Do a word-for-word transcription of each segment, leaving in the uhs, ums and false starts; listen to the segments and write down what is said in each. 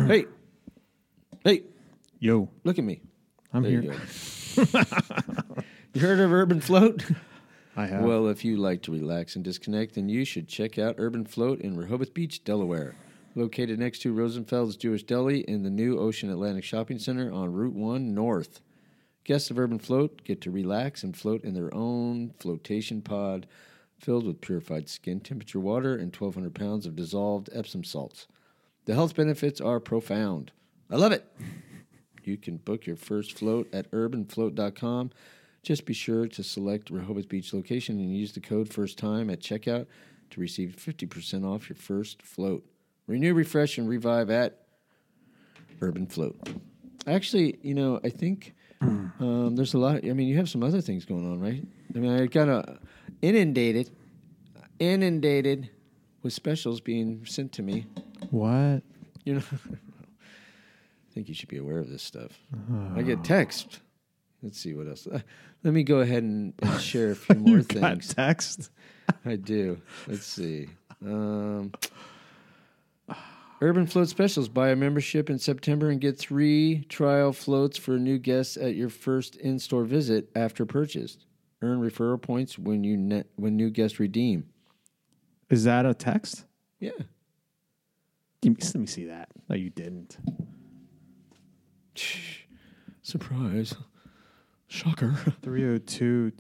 Hey. Hey. Yo. Look at me. I'm there here. You, you heard of Urban Float? I have. Well, if you like to relax and disconnect, then you should check out Urban Float in Rehoboth Beach, Delaware. Located next to Rosenfeld's Jewish Deli in the new Ocean Atlantic Shopping Center on Route one North. Guests of Urban Float get to relax and float in their own flotation pod filled with purified skin temperature water and twelve hundred pounds of dissolved Epsom salts. The health benefits are profound. I love it. You can book your first float at urban float dot com. Just be sure to select Rehoboth Beach location and use the code FIRSTTIME at checkout to receive fifty percent off your first float. Renew, refresh, and revive at Urban Float. Actually, you know, I think um, there's a lot. I mean, you have some other things going on, right? I mean, I got a inundated, inundated with specials being sent to me. What? You know, I think you should be aware of this stuff. Oh. I get text. Let's see what else. Uh, let me go ahead and, and share a few more you things. Got text? I do. Let's see. Um, Urban Float Specials. Buy a membership in September and get three trial floats for new guests at your first in-store visit after purchase. Earn referral points when you net, when new guests redeem. Is that a text? Yeah. Give me, let me see that. No, you didn't. Surprise. Shocker. three oh two.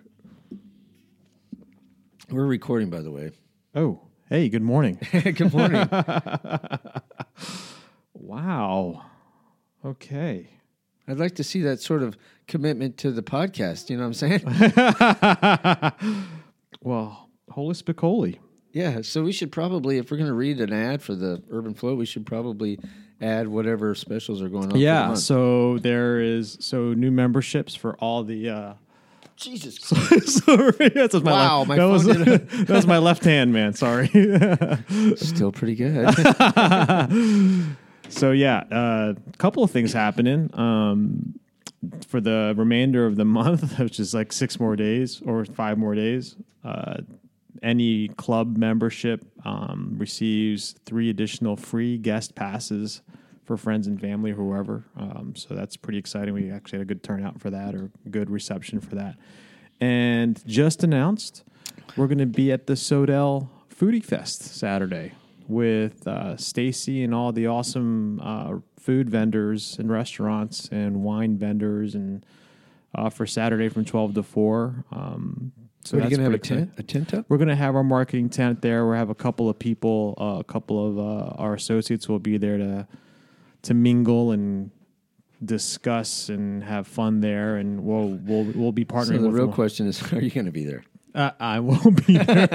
We're recording, by the way. Oh, hey, good morning. Good morning. Wow. Okay. I'd like to see that sort of commitment to the podcast. You know what I'm saying? Well, holy spicoli. Yeah, so we should probably, if we're going to read an ad for the Urban Float, we should probably add whatever specials are going on. Yeah, for the month. so there is so new memberships for all the. Uh, Jesus. Sorry, that's my wow, left, my that phone was did a- that was my left hand, man. Sorry. Still pretty good. So yeah, a uh, couple of things happening. Um, for the remainder of the month, which is like six more days or five more days. Uh, Any club membership um, receives three additional free guest passes for friends and family or whoever. Um, so that's pretty exciting. We actually had a good turnout for that or good reception for that. And just announced, we're going to be at the Sodell Foodie Fest Saturday with uh, Stacy and all the awesome uh, food vendors and restaurants and wine vendors and uh, for Saturday from twelve to four. Um, So So are you going to have a pretty tent, a tent up? We're going to have our marketing tent there. We'll have a couple of people, uh, a couple of uh, our associates will be there to to mingle and discuss and have fun there. And we'll we'll we'll be partnering. So the with real them. question is, are you going to be there? Uh, I won't be there.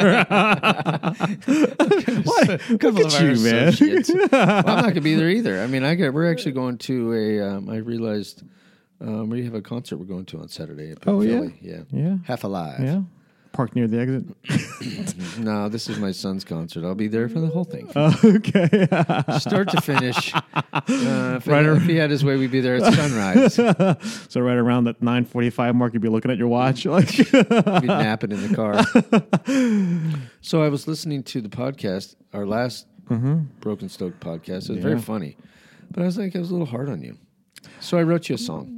What? Look at you, man. Well, I'm not going to be there either. I mean, I got. We're actually going to a. Um, I realized um, we have a concert we're going to on Saturday. At Oh, yeah? Philly. yeah, Yeah. Half Alive. Yeah. Park near the exit. No, this is my son's concert. I'll be there for the whole thing, Uh, okay. start to finish. Uh, if, Right it, ar- if he had his way, we'd be there at sunrise. So right around that nine forty-five mark, you'd be looking at your watch. Like, Be napping in the car. So I was listening to the podcast, our last Broken Stoke podcast. It was Yeah. very funny, but I was like, I was a little hard on you. So I wrote you a song.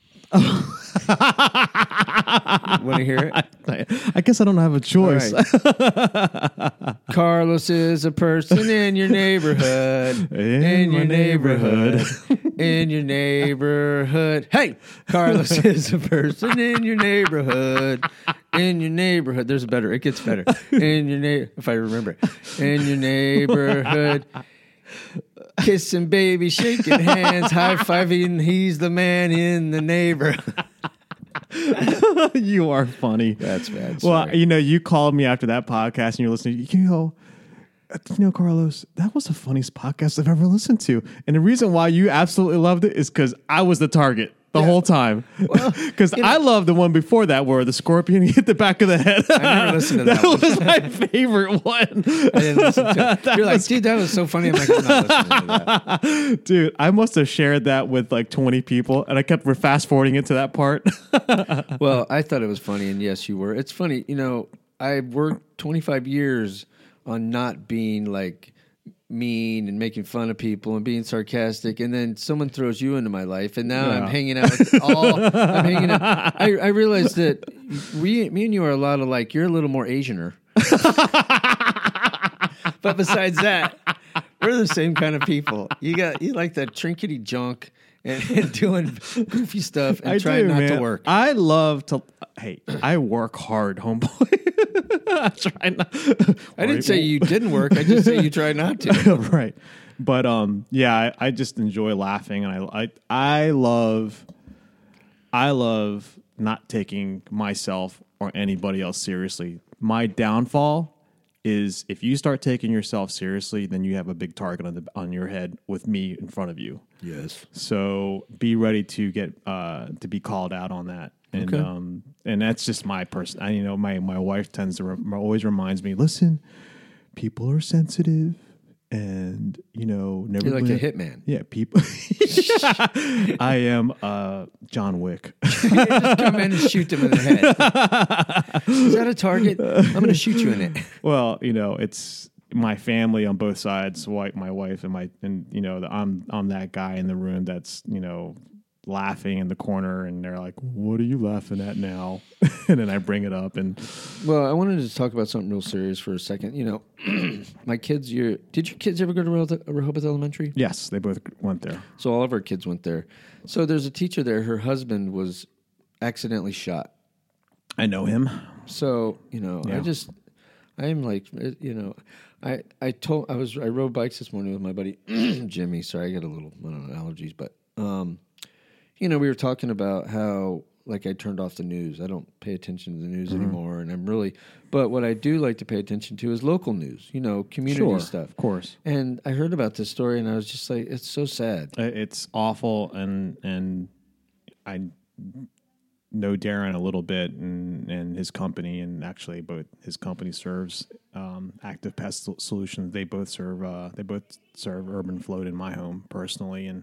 Want to hear it? I guess I don't have a choice. All right. Carlos is a person in your neighborhood. In In, my your neighborhood. in your neighborhood. Hey, Carlos is a person in your neighborhood. In your neighborhood. There's a better. It gets better. In your neighborhood. If I remember it. In your neighborhood. Kissing baby, shaking hands, high-fiving. He's the man in the neighborhood. You are funny. That's bad. Well, Sorry. you know, you called me after that podcast and you're listening. You know, you know, Carlos, that was the funniest podcast I've ever listened to. And the reason why you absolutely loved it is because I was the target the Yeah. whole time. Because you know- I loved the one before that where the scorpion hit the back of the head. I never listened to that, That one. was my favorite one. I didn't listen to it. That You're like, was- dude, that was so funny. I'm like, I'm not listening to that. Dude, I must have shared that with like twenty people, and I kept fast forwarding it to that part. Well, I thought it was funny, and yes, you were. It's funny, you know. I worked twenty-five years on not being like mean and making fun of people and being sarcastic, and then someone throws you into my life, and now Yeah. I'm hanging out with all. I'm hanging out. I, I realized that we, me and you are a lot alike. You're a little more Asianer, but besides that, we're the same kind of people. You got you like that trinkety junk and, and doing goofy stuff and I trying do, not man. to work. I love to. Hey, I work hard, homeboy. I try not. I didn't say you didn't work. I just say you try not to. Right, but um, yeah, I, I just enjoy laughing, and I, I I love, I love not taking myself or anybody else seriously. My downfall is if you start taking yourself seriously, then you have a big target on the on your head with me in front of you. Yes. So be ready to get uh, to be called out on that. And Okay. um, and that's just my person. I, you know, my my wife tends to re- always reminds me. Listen, people are sensitive, and you know, never. You're like let- a hitman. Yeah, people. I am uh, John Wick. Just come in and shoot them in the head. Is that a target? I'm going to shoot you in it. Well, you know, it's my family on both sides. White, my wife, and my, and you know, I'm I'm that guy in the room that's you know laughing in the corner, and they're like, "What are you laughing at now?" And then I bring it up, and Well, I wanted to talk about something real serious for a second. You know, my kids. Your did your kids ever go to Rehoboth, Rehoboth Elementary? yes, they both went there. So all of our kids went there. So there's a teacher there. Her husband was accidentally shot. I know him. So you know, I Yeah. just, I'm like, uh, you know, I I told I was I rode bikes this morning with my buddy Jimmy. Sorry, I got a little I don't know, allergies, but um, you know, we were talking about how like I turned off the news. I don't pay attention to the news Mm-hmm. anymore, and I'm really. But what I do like to pay attention to is local news. You know, community Sure, stuff. of course. And I heard about this story, and I was just like, it's so sad. Uh, It's awful, and and I know Darren a little bit, and, and his company, and actually, both his company serves um, Active Pest Sol- Solutions. They both serve uh, they both serve Urban Float in my home personally, and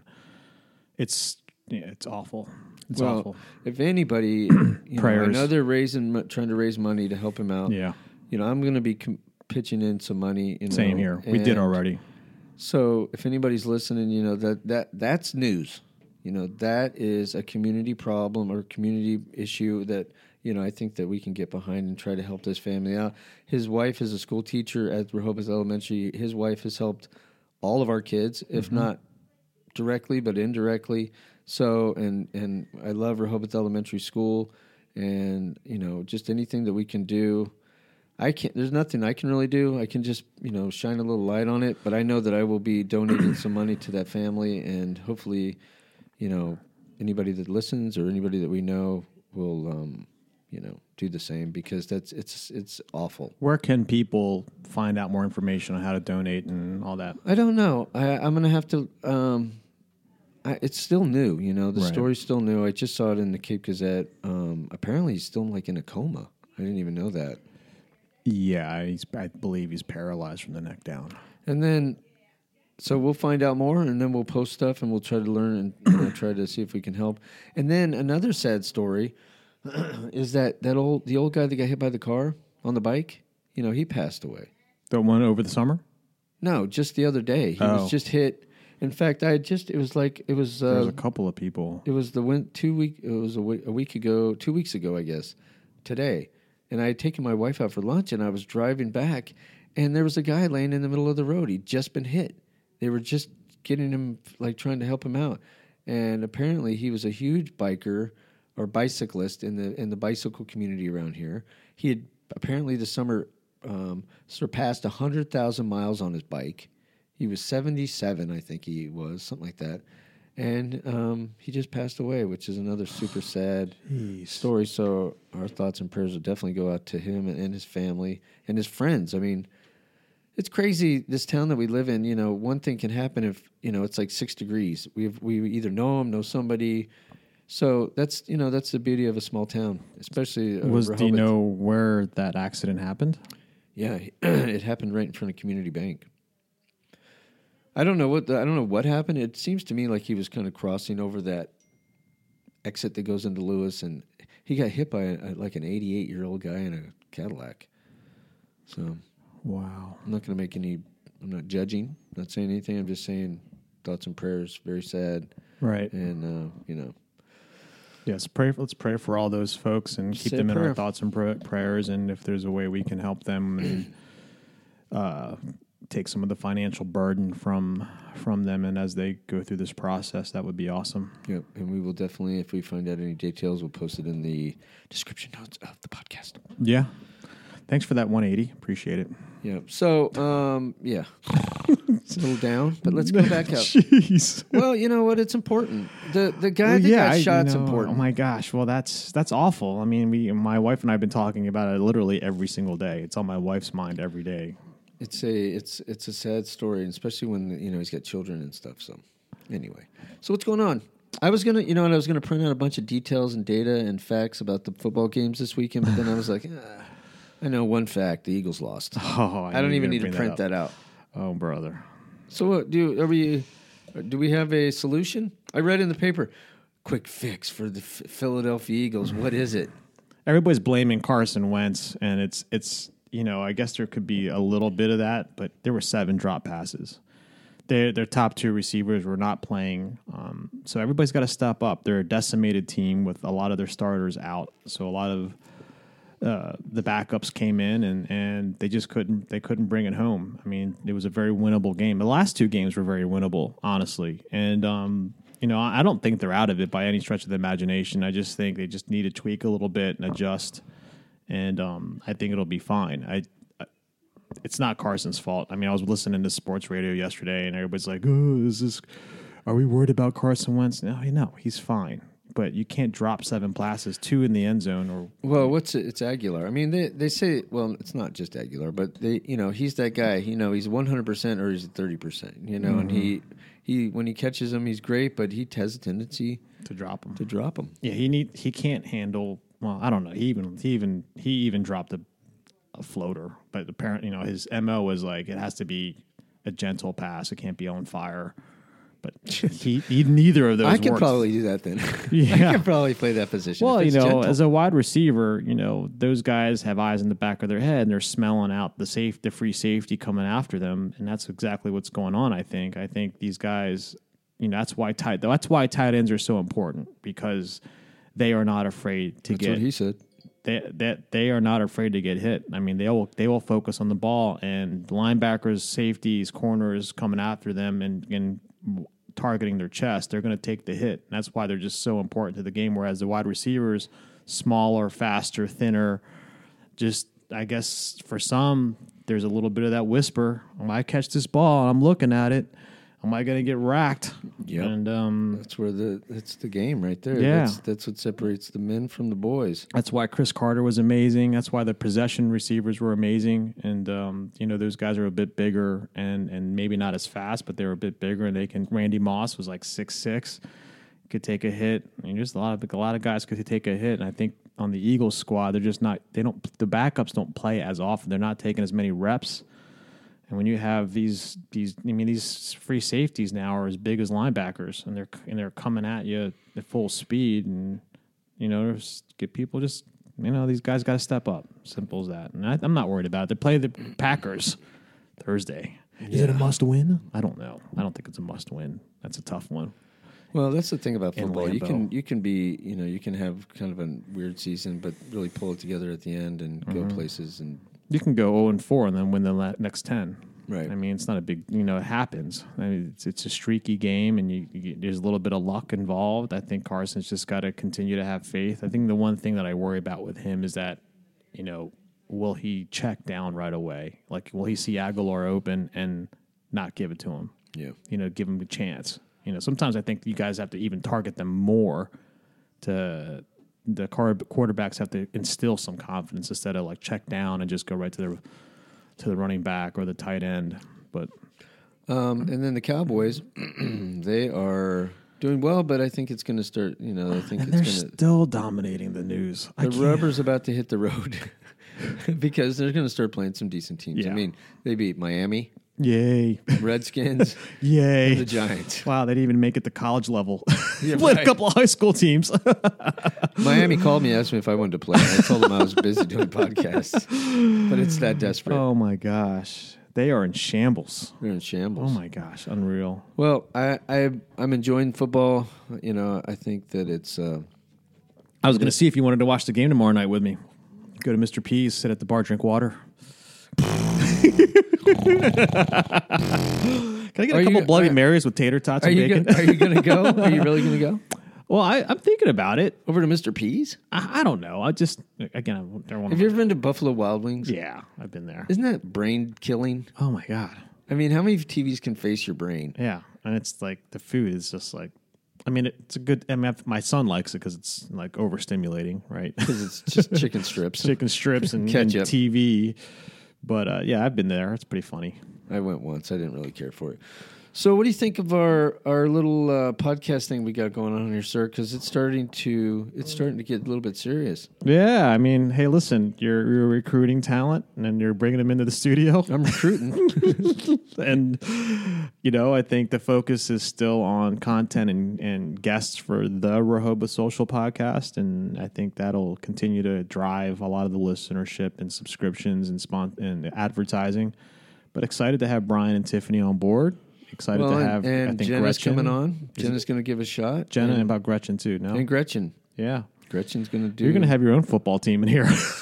it's yeah, it's awful. It's well, awful. if anybody, you know, I Prayers. know they're raising, mo- trying to raise money to help him out. Yeah, You know, I'm going to be com- pitching in some money. You know, same here. We did and already. So if anybody's listening, you know that that that's news. You know, that is a community problem or community issue that you know I think that we can get behind and try to help this family out. His wife is a school teacher at Rehoboth Elementary. His wife has helped all of our kids, if not directly, but indirectly. So, and and I love Rehoboth Elementary School, and you know, just anything that we can do. I can't. There's nothing I can really do. I can just you know shine a little light on it. But I know that I will be donating some money to that family, and hopefully, you know, anybody that listens or anybody that we know will, um, you know, do the same because that's it's it's awful. Where can people find out more information on how to donate and all that? I don't know. I, I'm gonna have to. Um, I, it's still new. You know, the Right. story's still new. I just saw it in the Cape Gazette. Um, apparently, he's still like in a coma. I didn't even know that. Yeah, he's, I believe he's paralyzed from the neck down. And then, so we'll find out more, and then we'll post stuff, and we'll try to learn and you know, try to see if we can help. And then another sad story is that that old the old guy that got hit by the car on the bike. You know, he passed away. The one over the summer? No, just the other day, he Oh. was just hit. In fact, I had just it was like it was. There was Uh, a couple of people. It was the win- two week. It was a week, a week ago, two weeks ago, I guess. Today, and I had taken my wife out for lunch, and I was driving back, and there was a guy laying in the middle of the road. He'd just been hit. They were just getting him, like trying to help him out, and apparently he was a huge biker or bicyclist in the in the bicycle community around here. He had apparently this summer um, surpassed a hundred thousand miles on his bike. He was seventy-seven, I think he was, something like that. And um, he just passed away, which is another super sad Jeez. story. So our thoughts and prayers will definitely go out to him and, and his family and his friends. I mean, it's crazy, this town that we live in. You know, one thing can happen if, you know, it's like six degrees. We we either know him, know somebody. So that's, you know, that's the beauty of a small town, especially uh, Was do you Rehoboth. know where that accident happened? Yeah, it happened right in front of Community Bank. I don't know what the, I don't know what happened. It seems to me like he was kind of crossing over that exit that goes into Lewis, and he got hit by a, like an eighty-eight year old guy in a Cadillac. So Wow. I'm not going to make any I'm not judging, not saying anything. I'm just saying thoughts and prayers. Very sad, Right. and uh, you know, Yes, pray. Let's pray for all those folks and keep Say them in prayer. our thoughts and pr- prayers. And if there's a way we can help them and uh, take some of the financial burden from from them, and as they go through this process, that would be awesome. yep. And we will definitely, if we find out any details, we'll post it in the description notes of the podcast. Yeah. Thanks for that one eighty. Appreciate it. Yeah. So, um, yeah, it's a little down, but let's go back up. Jeez. Well, you know what? It's important. The the guy Well, that yeah, got I- shot's you know, important. Oh my gosh! Well, that's that's awful. I mean, we, my wife and I have been talking about it literally every single day. It's on my wife's mind every day. It's a it's it's a sad story, and especially when you know he's got children and stuff. So, anyway, so what's going on? I was gonna, you know, and I was gonna print out a bunch of details and data and facts about the football games this weekend, but then I was like, ah, I know one fact: the Eagles lost. Oh, I, don't knew you even were need to gonna print bring that, out. up. Oh, brother. So, what do you, are we? Do we have a solution? I read in the paper, quick fix for the F- Philadelphia Eagles. What is it? Everybody's blaming Carson Wentz, and it's it's you know I guess there could be a little bit of that, but there were seven drop passes. Their their top two receivers were not playing, um, so everybody's got to step up. They're a decimated team with a lot of their starters out, so a lot of uh, the backups came in and, and they just couldn't they couldn't bring it home. I mean, it was a very winnable game. The last two games were very winnable, honestly, and um, you know I don't think they're out of it by any stretch of the imagination. I just think they just need to tweak a little bit and adjust, and um, I think it'll be fine. I. It's not Carson's fault. I mean, I was listening to sports radio yesterday, and everybody's like, "Oh, is this? Are we worried about Carson Wentz?" No, no, he's fine. But you can't drop seven passes, two in the end zone, or Well, what's it? It's Aguilar. I mean, they they say, well, it's not just Aguilar, but they, you know, he's that guy. You know, he's one hundred percent or he's thirty percent. You know, mm-hmm. and he he when he catches them, he's great, but he has a tendency to drop him. To drop him. Yeah, he need he can't handle. Well, I don't know. He even he even he even dropped a. a floater, but apparently, you know, his M O was like, it has to be a gentle pass. It can't be on fire. But he, he neither of those I could works. probably do that then. Yeah. I could probably play that position. Well, you know, gentle. as a wide receiver, you know, those guys have eyes in the back of their head and they're smelling out the safe, the free safety coming after them. And that's exactly what's going on. I think, I think these guys, you know, that's why tight, that's why tight ends are so important, because they are not afraid to that's get, what he said. They, that they are not afraid to get hit. I mean, they will they will focus on the ball, and linebackers, safeties, corners coming after them and, and targeting their chest. They're going to take the hit. And that's why they're just so important to the game. Whereas the wide receivers, smaller, faster, thinner, just I guess for some there's a little bit of that whisper. When I catch this ball and I'm looking at it, am I going to get racked? Yeah, and um, that's where the that's the game right there. Yeah, that's, that's what separates the men from the boys. That's why Chris Carter was amazing. That's why the possession receivers were amazing. And um, you know, those guys are a bit bigger and and maybe not as fast, but they were a bit bigger. And they can. Randy Moss was like six six, could take a hit. I mean, just a lot of a lot of guys could take a hit. And I think on the Eagles squad, they're just not. They don't. The backups don't play as often. They're not taking as many reps. And when you have these, these, I mean, these free safeties now are as big as linebackers, and they're and they're coming at you at full speed, and you know, just get people just, you know, these guys got to step up. Simple as that. And I, I'm not worried about it. They play the Packers Thursday. Yeah. Is it a must win? I don't know. I don't think it's a must win. That's a tough one. Well, that's the thing about football. You Lambeau. can you can be, you know, you can have kind of a weird season, but really pull it together at the end and mm-hmm. go places. And you can go zero and four and then win the la- next ten. Right. I mean, it's not a big, you know, it happens. I mean, it's it's a streaky game, and you, you there's a little bit of luck involved. I think Carson's just got to continue to have faith. I think the one thing that I worry about with him is that, you know, will he check down right away? Like, will he see Aguilar open and not give it to him? Yeah. You know, give him a chance. You know, sometimes I think you guys have to even target them more to the quarterbacks have to instill some confidence instead of like check down and just go right to the to the running back or the tight end. But um, and then the Cowboys, they are doing well, but I think it's going to start. You know, I think and it's they're gonna, still dominating the news. The rubber's about to hit the road because they're going to start playing some decent teams. Yeah. I mean, they beat Miami. Yay. Redskins. Yay. And the Giants. Wow, they didn't even make it to college level. Yeah, Played right. a couple of high school teams. Miami called me, asked me if I wanted to play. I told them I was busy doing podcasts. But it's that desperate. Oh, my gosh. They are in shambles. They're in shambles. Oh my gosh, unreal. Well, I, I I'm enjoying football. You know, I think that it's. Uh, I was going to see if you wanted to watch the game tomorrow night with me. Go to Mister P's, sit at the bar, drink water. Can I get Are a couple you- Bloody are- Marys with tater tots are and you bacon? gonna, are you going to go? Are you really going to go Well, I, I'm thinking about it. over to Mister P's? I, I don't know. I just again, I don't want Have you ever been to Buffalo Wild Wings? Yeah, I've been there. Isn't that brain killing? Oh my god. I mean, how many T Vs can face your brain? Yeah, and it's like the food is just like. I mean, it's a good. I mean, my son likes it because it's like overstimulating, right? Because it's just chicken strips. Chicken strips and, and Ketchup. T V. But uh, yeah, I've been there. It's pretty funny. I went once. I didn't really care for it. So, what do you think of our our little uh, podcast thing we got going on here, sir? Because it's starting to it's starting to get a little bit serious. Yeah, I mean, hey, listen, you're, you're recruiting talent and you're bringing them into the studio. I'm recruiting. And, you know, I think the focus is still on content and, and guests for the Rehoboth Social Podcast. And I think that'll continue to drive a lot of the listenership and subscriptions and, spon- and advertising. But excited to have Brian and Tiffany on board. Excited well, to have, and, and I think, Jenna's Gretchen. coming on. Jenna's going to give a shot. Jenna and and, about Gretchen, too, no? and Gretchen. Yeah. Gretchen's going to do. You're going to have your own football team in here.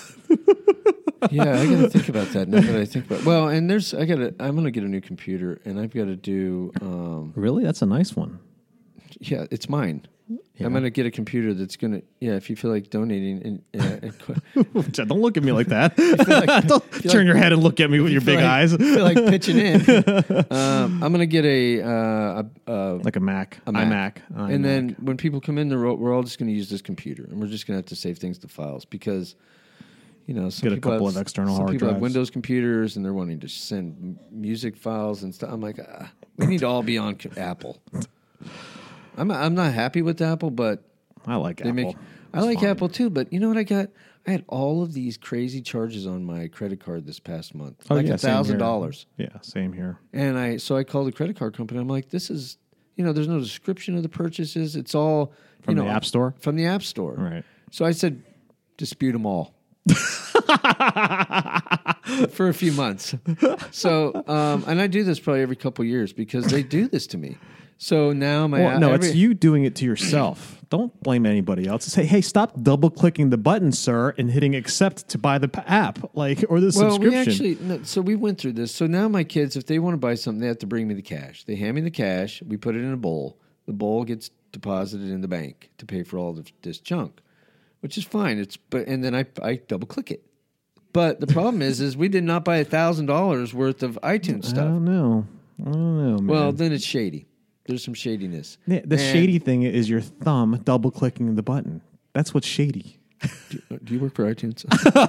Yeah, I got to think about that now that I think about. Well, and there's I got to. I'm going to get a new computer, and I've got to do. Um, Really? That's a nice one. yeah, it's mine. Yeah. I'm going to get a computer that's going to. Yeah, if you feel like donating, and uh, Don't look at me like that. Don't turn like- your head and look at me with your big like, eyes. feel like pitching in. um, I'm going to get a, uh, a, a Like a Mac, a iMac, and iMac. then when people come in, they're all, we're all just going to use this computer, and we're just going to have to save things to files because, you know, some Get a people couple have, of external some hard people have drives. Windows computers, and they're wanting to send m- music files and stuff. I'm like, ah, we need to all be on c- Apple. I'm I'm not happy with Apple, but I like they Apple. make. I It's like fine. Apple too, but you know what I got? I had all of these crazy charges on my credit card this past month, Oh, like yeah, a same thousand here. dollars. Yeah, same here. And I so I called the credit card company. I'm like, this is, you know, there's no description of the purchases. It's all From you the know, App Store? From the App Store. Right. So I said, dispute them all for a few months. So um, and I do this probably every couple of years because they do this to me. So now my Well, no, every- it's you doing it to yourself. Don't blame anybody else. Say, hey, stop double clicking the button, sir, and hitting accept to buy the p- app, like or the Well, subscription. we actually no, so we went through this. So now my kids, if they want to buy something, they have to bring me the cash. They hand me the cash. We put it in a bowl. The bowl gets deposited in the bank to pay for all of this junk, which is fine. It's but and then I I double click it. But the problem is, is we did not buy a thousand dollars worth of iTunes I stuff. don't know. I don't know, man. Well, then it's shady. There's some shadiness. Yeah, the And- shady thing is your thumb double clicking the button. That's what's shady. Do, do you work for iTunes?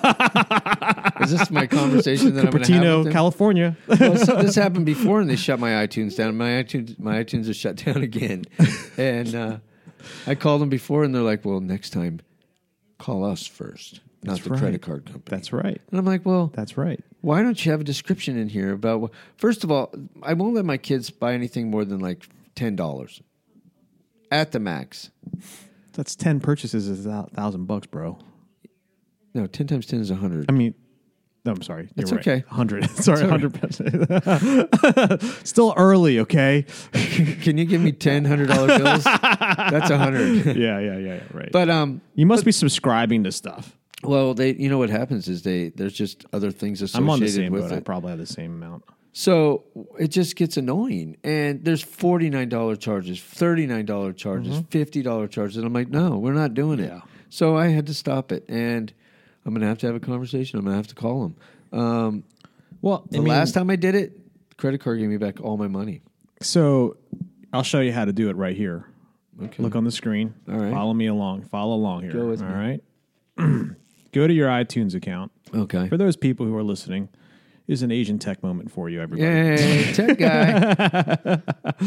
Is this my conversation that I'm going to have Cupertino, with them? California. Well, so this happened before, and they shut my iTunes down. My iTunes, my iTunes is shut down again. And uh, I called them before, and they're like, "Well, next time, call us first, not That's the right. credit card company." That's right. And I'm like, "Well, That's right. why don't you have a description in here about?" What, first of all, I won't let my kids buy anything more than like ten dollars at the max. That's ten purchases is a thousand bucks, bro. No, ten times ten is a hundred. I mean, no, I'm sorry. You're It's right. okay. Hundred. Sorry, hundred percent. Still early, okay? Can you give me ten hundred dollar bills? That's a hundred. yeah, yeah, yeah, yeah. Right. But um, you must be subscribing to stuff. well, they you know what happens is they there's just other things associated I'm on the same with boat. I it. probably have the same amount. So it just gets annoying. And there's forty-nine dollars charges, thirty-nine dollars charges, fifty dollars charges. And I'm like, no, we're not doing it. Yeah. So I had to stop it. And I'm going to have to have a conversation. I'm going to have to call them. Um, Well, the last time I did it, the credit card gave me back all my money. so I'll show you how to do it right here. Okay. Look on the screen. All right. Follow me along. Follow along here. Go with All me. right. Go to your iTunes account. Okay. For those people who are listening, is an Asian tech moment for you, everybody. Yay, tech guy.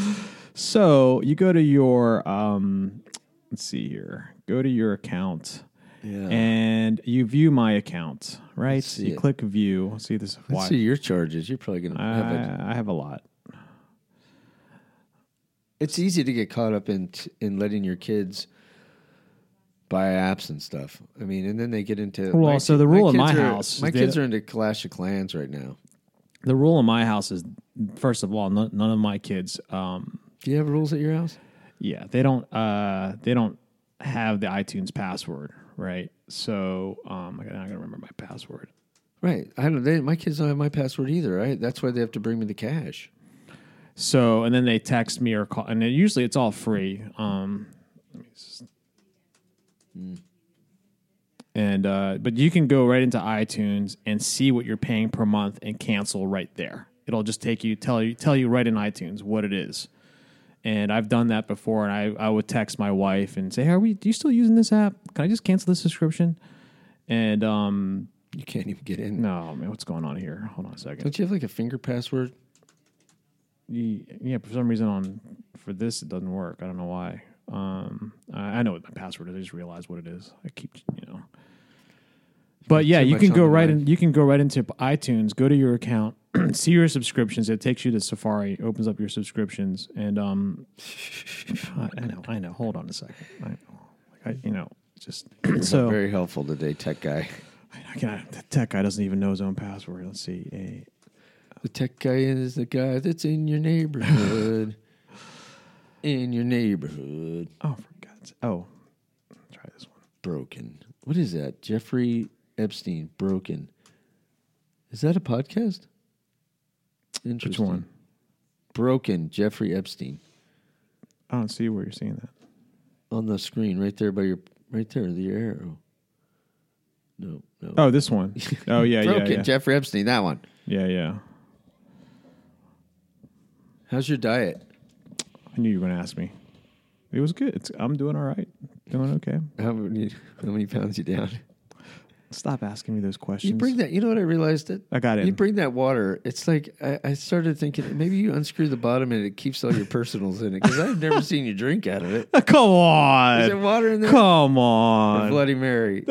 So you go to your, um, let's see here. Go to your account. Yeah. And you view my account, right? see You it. click view. See this? Let's why- see your charges. You're probably going to have a... I, I have a lot. It's easy to get caught up in t- in letting your kids buy apps and stuff. I mean, and then they get into... Well, my so ki- the rule in kids my are- house is My they kids don't- are into Clash of Clans right now. the rule in my house is, first of all, none, none of my kids. Um, Do you have rules at your house? Yeah, they don't. Uh, they don't have the iTunes password, right? So um, I'm not gonna remember my password. Right. I don't. They, my kids don't have my password either. Right. That's why they have to bring me the cash. So and then they text me or call, and then usually it's all free. Um, let me just, mm. And uh, but you can go right into iTunes and see what you're paying per month and cancel right there. It'll just take you tell you tell you right in iTunes what it is. And I've done that before, and I, I would text my wife and say, hey, are we, are you still using this app? Can I just cancel this subscription? And um, you can't even get in. No, man, what's going on here? Hold on a second. Don't you have like a finger password? Yeah, for some reason on for this it doesn't work. I don't know why. Um, I, I know what my password is. I just realized what it is. I keep, you know. But yeah, you can go right in. You can go right into iTunes. Go to your account, see your subscriptions. It takes you to Safari, opens up your subscriptions, and um, I, I know, I know. Hold on a second. I, I you know, just so very helpful today, tech guy. I, I, the tech guy doesn't even know his own password. Let's see. A, the tech guy is the guy that's in your neighborhood. In your neighborhood. Oh, for God's oh, try this one. Broken. What is that? Jeffrey Epstein, Broken. Is that a podcast? Interesting. Which one? Broken, Jeffrey Epstein. I don't see where you're seeing that. On the screen, right there by your, right there, the arrow. No, no. Oh, this one. Oh, yeah, Broken, yeah, yeah. Jeffrey Epstein, that one. Yeah, yeah. How's your diet? I knew you were going to ask me. It was good. It's, I'm doing all right. Doing okay. How many, how many pounds you down? Stop asking me those questions. You bring that. You know what I realized? That I got it. You bring that water. It's like I, I started thinking maybe you unscrew the bottom and it keeps all your personals in it because I've never seen you drink out of it. Come on. Is there water in there? Come on. Or Bloody Mary.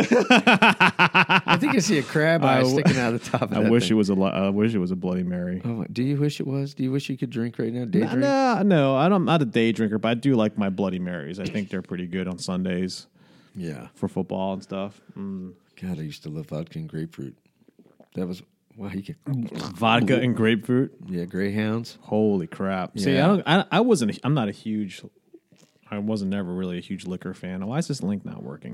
I think I see a crab eye w- sticking out of the top of I that wish thing. it was a. I wish it was a Bloody Mary. Oh, do you wish it was? Do you wish you could drink right now? Day no, drink? no, no. I don't, I'm not a day drinker, but I do like my Bloody Marys. I think they're pretty good on Sundays. Yeah, for football and stuff. Mm. God, I used to love vodka and grapefruit. That was wow. You can vodka and grapefruit. Yeah, Greyhounds. Holy crap! Yeah. See, I don't. I, I wasn't. A, I'm not a huge. I wasn't never really a huge liquor fan. Why is this link not working?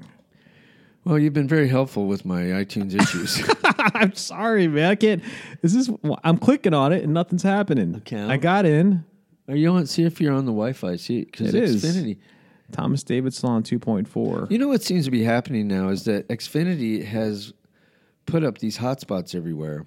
Well, you've been very helpful with my iTunes issues. I'm sorry, man. I can't. Is this? I'm clicking on it and nothing's happening. Account. I got in. Are you on? See if you're on the Wi-Fi. See, because Xfinity. Is. Thomas David Salon two point four. You know what seems to be happening now is that Xfinity has put up these hotspots everywhere.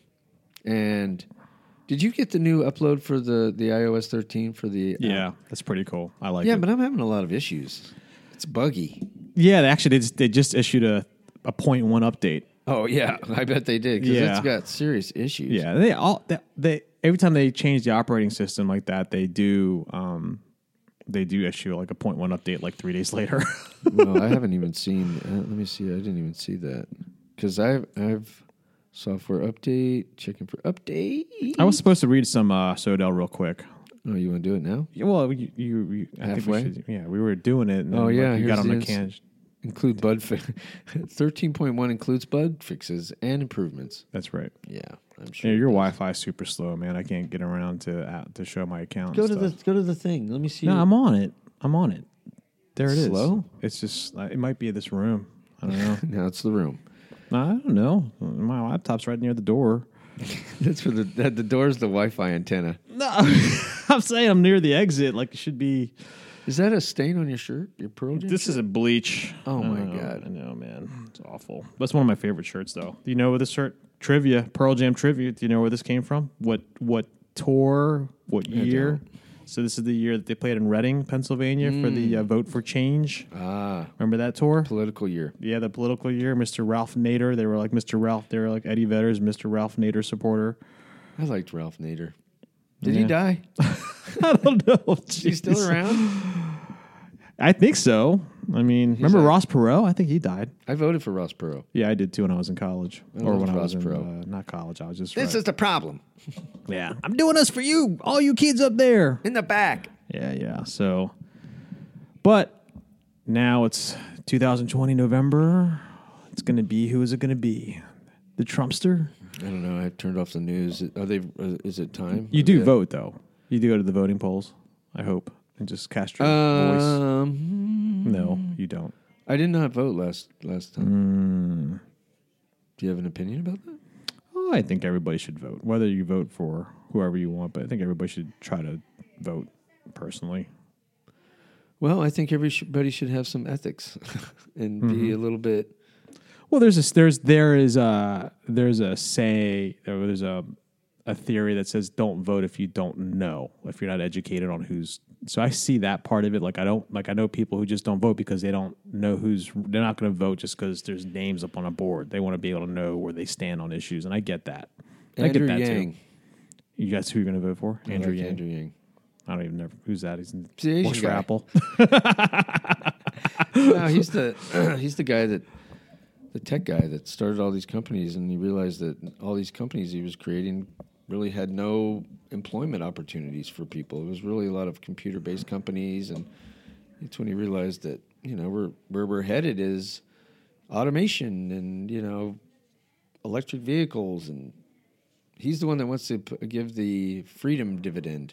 And did you get the new upload for the, the i O S thirteen for the? Yeah, uh, that's pretty cool. I like yeah, it. Yeah, but I'm having a lot of issues. It's buggy. Yeah, they actually they just, they just issued a a point one update. Oh yeah, I bet they did because yeah. it's got serious issues. Yeah, they all they, they every time they change the operating system like that, they do. Um, They do issue like a point one update like three days later. No, I haven't even seen. Uh, let me see. I didn't even see that because I've I've software update checking for update. I was supposed to read some uh, Sodell real quick. Oh, you want to do it now? Yeah, well, you, you, you I halfway. Think we should, yeah, we were doing it. And oh then, yeah, like, you got on the can. Include bug fi- thirteen point one includes bug fixes and improvements. That's right. Yeah, I'm sure. Yeah, your Wi-Fi is super slow, man. I can't get around to uh, to show my account. Go and to stuff. the go to the thing. Let me see. No, your... I'm on it. I'm on it. There it is. Slow? It's just uh, it might be this room. I don't know. No, it's the room. I don't know. My laptop's right near the door. That's for the the, the door's the Wi-Fi antenna. No, I'm saying I'm near the exit. Like it should be. Is that a stain on your shirt? Your Pearl Jam This shirt? is a bleach. Oh, my know, God. I know, man. It's awful. That's one of my favorite shirts, though. Do you know where this shirt? Trivia. Pearl Jam trivia. Do you know where this came from? What what tour? What year? So this is the year that they played in Reading, Pennsylvania mm. for the uh, Vote for Change. Ah. Remember that tour? Political year. Yeah, the political year. Mister Ralph Nader. They were like Mister Ralph. They were like Eddie Vedder's Mister Ralph Nader supporter. I liked Ralph Nader. Did yeah. he die? I don't know. Is he still around? I think so. I mean, He's remember like, Ross Perot? I think he died. I voted for Ross Perot. Yeah, I did too when I was in college. I or when I Ross was in, Perot. Uh, not college. I was just This right. is the problem. Yeah. I'm doing this for you, all you kids up there. In the back. Yeah, yeah. So, but now it's two thousand twenty November. It's going to be, who is it going to be? The Trumpster? I don't know. I turned off the news. Are they? Uh, is it time? You Are do they- vote though. You do go to the voting polls. I hope and just cast your voice. Um, No, you don't. I did not vote last last time. Mm. Do you have an opinion about that? Oh, I think everybody should vote, whether you vote for whoever you want. But I think everybody should try to vote personally. Well, I think everybody should have some ethics and mm-hmm. be a little bit. Well, there's a there's there is a there's a say there's a a theory that says don't vote if you don't know, if you're not educated on who's. So I see that part of it. Like I don't like I know people who just don't vote because they don't know who's. They're not going to vote just because there's names up on a board. They want to be able to know where they stand on issues, and I get that. Andrew I get that Yang. too. You guys who you're going to vote for? I Andrew like Yang. Andrew Yang. I don't even know who's that. He's in the Asian works for guy. Apple. No, he's the he's the guy that the tech guy that started all these companies, and he realized that all these companies he was creating really had no employment opportunities for people. It was really a lot of computer-based companies, and it's when he realized that you know we're where we're headed is automation and you know electric vehicles, and he's the one that wants to p- give the freedom dividend,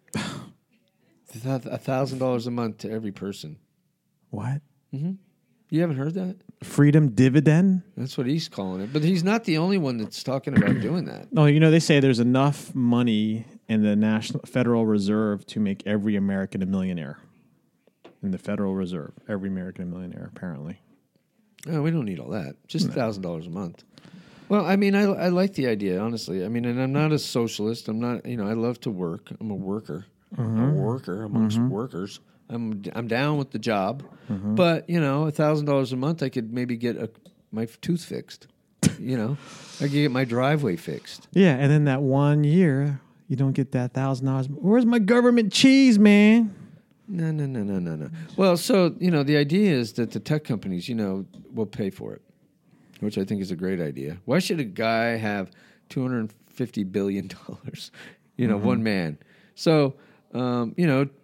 a thousand dollars a month to every person. What? Mm-hmm. You haven't heard that? Freedom dividend? That's what he's calling it. But he's not the only one that's talking about doing that. No, you know, they say there's enough money in the National Federal Reserve to make every American a millionaire. In the Federal Reserve, every American a millionaire, apparently. Oh, we don't need all that. Just a thousand dollars a month. Well, I mean, I, I like the idea, honestly. I mean, and I'm not a socialist. I'm not, you know, I love to work. I'm a worker. Mm-hmm. I'm a worker amongst Mm-hmm. workers. I'm I'm down with the job, Mm-hmm. but you know, a thousand dollars a month, I could maybe get a, my tooth fixed. You know, I could get my driveway fixed. Yeah, and then that one year, you don't get that thousand dollars. Where's my government cheese, man? No, no, no, no, no, no. Well, so you know, the idea is that the tech companies, you know, will pay for it, which I think is a great idea. Why should a guy have two hundred fifty billion dollars? You know, mm-hmm. one man. So, um, you know.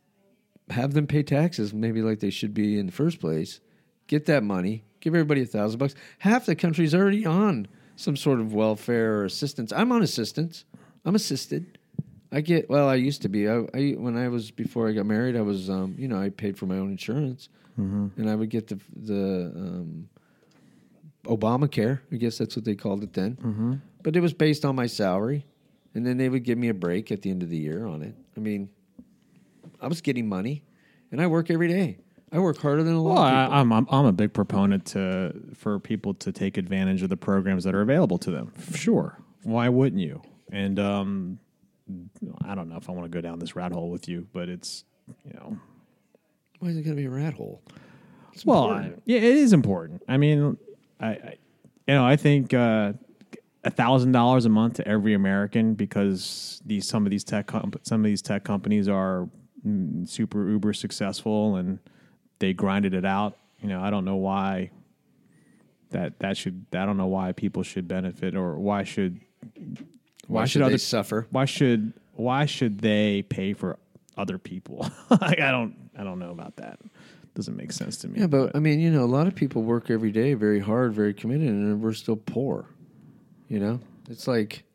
Have them pay taxes, maybe like they should be in the first place. Get that money. Give everybody a thousand bucks. Half the country's already on some sort of welfare or assistance. I'm on assistance. I'm assisted. I get. Well, I used to be. I, I when I was before I got married, I was. Um, you know, I paid for my own insurance, mm-hmm. and I would get the the um, Obamacare. I guess that's what they called it then. Mm-hmm. But it was based on my salary, and then they would give me a break at the end of the year on it. I mean. I was getting money, and I work every day. I work harder than a lot well, of people. I, I'm, I'm I'm a big proponent to for people to take advantage of the programs that are available to them. Sure, why wouldn't you? And um, I don't know if I want to go down this rat hole with you, but it's you know, why is it going to be a rat hole? It's well, I, yeah, it is important. I mean, I, I you know I think. Uh, A thousand dollars a month to every American because these some of these tech comp- some of these tech companies are mm, super uber successful and they grinded it out. You know, I don't know why that that should. I don't know why people should benefit or why should why, why should, should they other suffer? Why should why should they pay for other people? like, I don't I don't know about that. Doesn't make sense to me. Yeah, but, but I mean, you know, a lot of people work every day, very hard, very committed, and we're still poor. You know, it's like,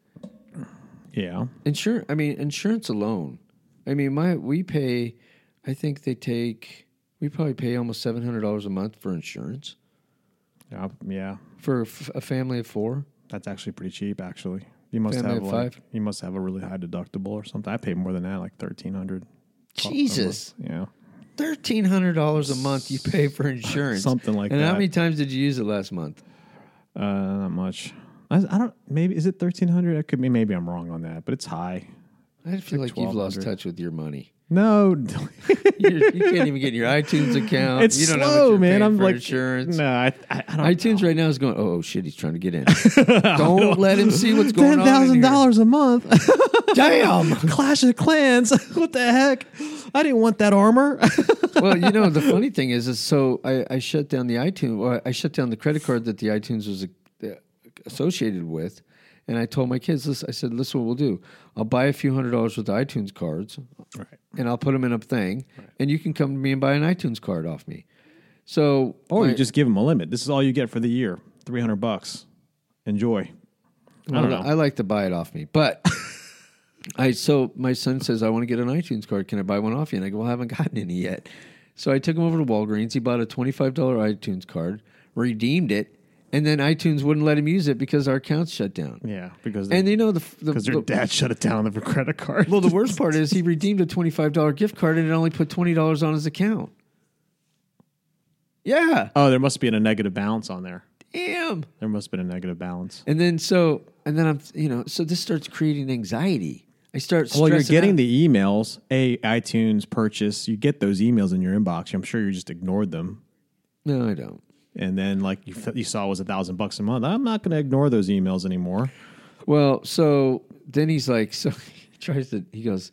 yeah, insurance. I mean, insurance alone. I mean, my we pay. I think they take. We probably pay almost seven hundred dollars a month for insurance. Yeah, yeah. For a, f- a family of four, that's actually pretty cheap. Actually, you must family have of like, five. You must have a really high deductible or something. I pay more than that, like thirteen hundred. Jesus. Yeah. Thirteen hundred dollars a month you pay for insurance, something like and that. And how many times did you use it last month? Uh, not much. I, I don't. Maybe is it thirteen hundred? It could be. Maybe I'm wrong on that, but it's high. I feel like, like you've lost touch with your money. No, you can't even get your iTunes account. It's you don't slow, know what you're man. I'm for like insurance. No, I, I, I don't. iTunes know. right now is going. Oh, oh shit! He's trying to get in. Don't let him see what's going on. Ten thousand dollars a month. Damn. Clash of Clans. What the heck? I didn't want that armor. Well, you know the funny thing is, is so I, I shut down the iTunes. Or I shut down the credit card that the iTunes was uh, associated with. And I told my kids, listen, I said, listen, what we'll do. I'll buy a few hundred dollars worth of iTunes cards, right. and I'll put them in a thing, right. and you can come to me and buy an iTunes card off me. So, or my, you just give them a limit. This is all you get for the year, three hundred bucks. Enjoy. I don't know. I like to buy it off me, but I so my son says I want to get an iTunes card. Can I buy one off you? And I go, well, I haven't gotten any yet. So I took him over to Walgreens. He bought a twenty-five dollars iTunes card, redeemed it, and then iTunes wouldn't let him use it because our account's shut down. Yeah, because and you know the because the, their the, dad shut it down on the credit card. Well, the worst part is he redeemed a twenty-five dollars gift card and it only put twenty dollars on his account. Yeah. Oh, there must have been a negative balance on there. Damn. There must have been a negative balance. And then so, and then I'm, you know, so this starts creating anxiety. I start stressing Well, you're getting out. the emails, a iTunes purchase. You get those emails in your inbox. I'm sure you just ignored them. No, I don't. And then, like you, you saw, it was a thousand bucks a month. I'm not going to ignore those emails anymore. Well, so then he's like, so he tries to, he goes,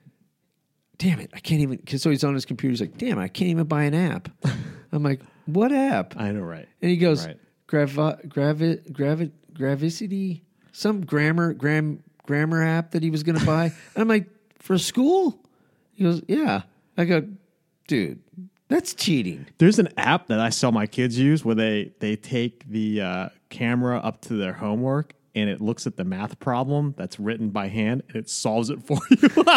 damn it, I can't even, cause so he's on his computer. He's like, damn, I can't even buy an app. I'm like, what app? I know, right? And he goes, Right. Gravi, gravi, gravi, Gravicity, some grammar, gram, grammar app that he was going to buy. And I'm like, for school? He goes, yeah. I go, dude, that's cheating. There's an app that I saw my kids use where they, they take the uh, camera up to their homework and it looks at the math problem that's written by hand and it solves it for you.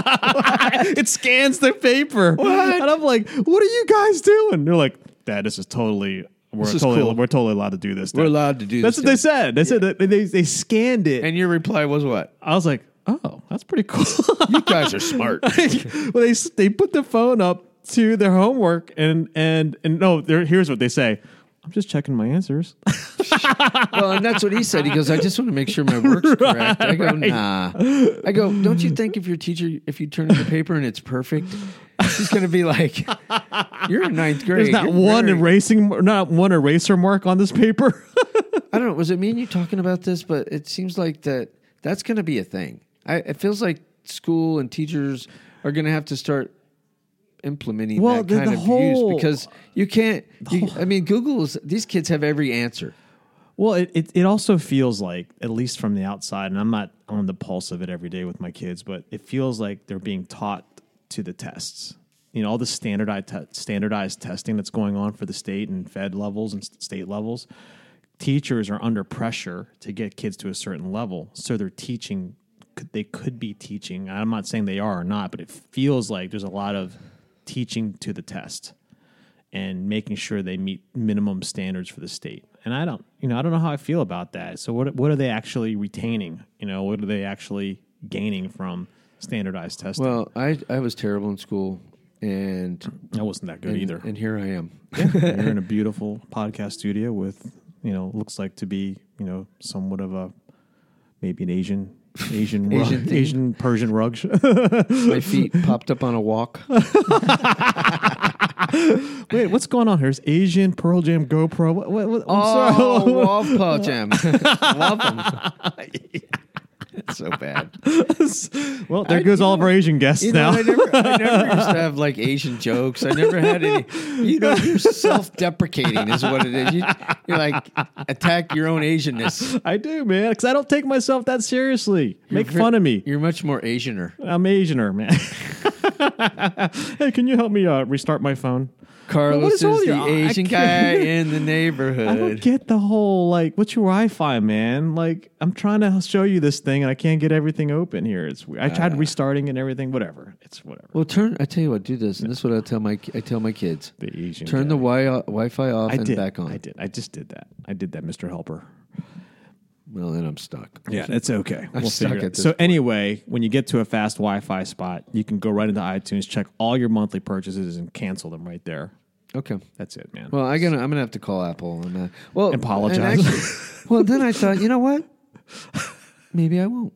It scans the paper. What? And I'm like, what are you guys doing? They're like, Dad, this is totally, we're This is totally, cool. we're totally allowed to do this. We're Dad." allowed to do That's this. what they thing. said. They said that they, they scanned it. And your reply was what? I was like, oh, that's pretty cool. You guys are smart. well, they they put the phone up to their homework and and and no, here's what they say. I'm just checking my answers. Well, and that's what he said. He goes, I just want to make sure my work's correct. I go, right. nah. I go, don't you think if your teacher, if you turn in the paper and it's perfect, she's going to be like, you're in ninth grade. There's not You're one very-" erasing, not one eraser mark on this paper. I don't know. Was it me and you talking about this? But it seems like that that's going to be a thing. I, it feels like school and teachers are going to have to start implementing Well, that the- kind the of whole- use because you can't. You, I mean, Google's these kids have every answer. Well, it, it it also feels like, at least from the outside, and I'm not on the pulse of it every day with my kids, but it feels like they're being taught to the tests. You know, all the standardized te- standardized testing that's going on for the state and Fed levels and state levels. Teachers are under pressure to get kids to a certain level, so they're teaching. They could be teaching. I'm not saying they are or not, but it feels like there's a lot of teaching to the test and making sure they meet minimum standards for the state. And I don't, you know, I don't know how I feel about that. So what what are they actually retaining? You know, what are they actually gaining from standardized testing? Well, I I was terrible in school, and I wasn't that good and, either. and here I am. You're in a beautiful podcast studio with, you know, looks like to be, you know, somewhat of a maybe an Asian Asian rug, Asian theme. Asian Persian rug. My feet popped up on a walk. Wait, what's going on here? Is Asian Pearl Jam GoPro? What, what, what, I'm Oh, sorry. Wolf Pearl Jam. Love them. It's so bad. Well, there I- goes you all of know- our Asian guests You know, now. I never, I never used to have like Asian jokes. I never had any. You know, you're self-deprecating is what it is. You, you're like attack your own Asianness. I do, man, because I don't take myself that seriously. Make You're fun ve- of me. You're much more Asianer. I'm Asianer, man. Hey, can you help me uh, restart my phone? Carlos What is is wrong with the you? I Asian guy can't- in the I don't neighborhood. get the whole, like, what's your Wi-Fi, man? Like, I'm trying to show you this thing, and I can't get everything open here. It's weird. I tried restarting and everything. Whatever. It's whatever. Well, turn. I tell you what. Do this, and this is what I tell my. I tell my kids. The Asian Turn guy. the wi- Wi-Fi off I and did. back on. I did. I just did that. I did that, Mister Helper. Well, then I'm stuck. Yeah, it's okay. I'm We'll stuck figure it at out. this So point. anyway, when you get to a fast Wi-Fi spot, you can go right into iTunes, check all your monthly purchases, and cancel them right there. Okay. That's it, man. Well, I gonna. I'm gonna have to call Apple on that. Well, Apologize. and actually- well, then I thought, you know what? Maybe I won't.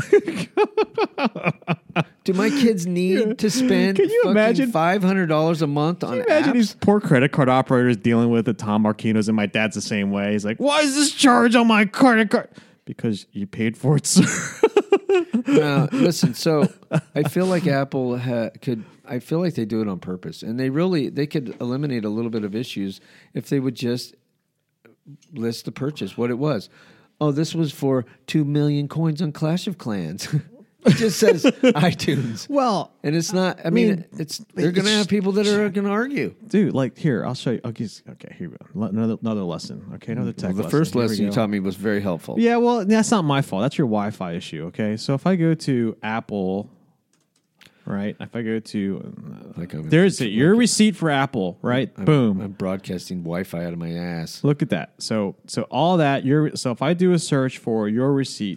Do my kids need to spend Can you imagine- five hundred dollars a month on Can you imagine apps? these poor credit card operators dealing with the Tom Marquinos, and my dad's the same way. He's like, why is this charge on my credit card? Because you paid for it, sir. Now, listen. So I feel like Apple ha- could. I feel like they do it on purpose, and they really they could eliminate a little bit of issues if they would just list the purchase, what it was. Oh, this was for two million coins on Clash of Clans. It just says iTunes. Well, And it's not, I mean, mean, it's they're going to have people that are going to argue. dude, like here, I'll show you. Okay, okay, here we go. Le- Another, another lesson. Okay, another tech Well, the lesson. first Here we lesson you go. taught me was very helpful. Yeah, well, that's not my fault. That's your Wi-Fi issue. Okay, so if I go to Apple, right? If I go to, uh, Like I'm- there's it. Your receipt for Apple, right? I'm, Boom. I'm broadcasting Wi-Fi out of my ass. Look at that. So, so all that. Your so if I do a search for your receipt,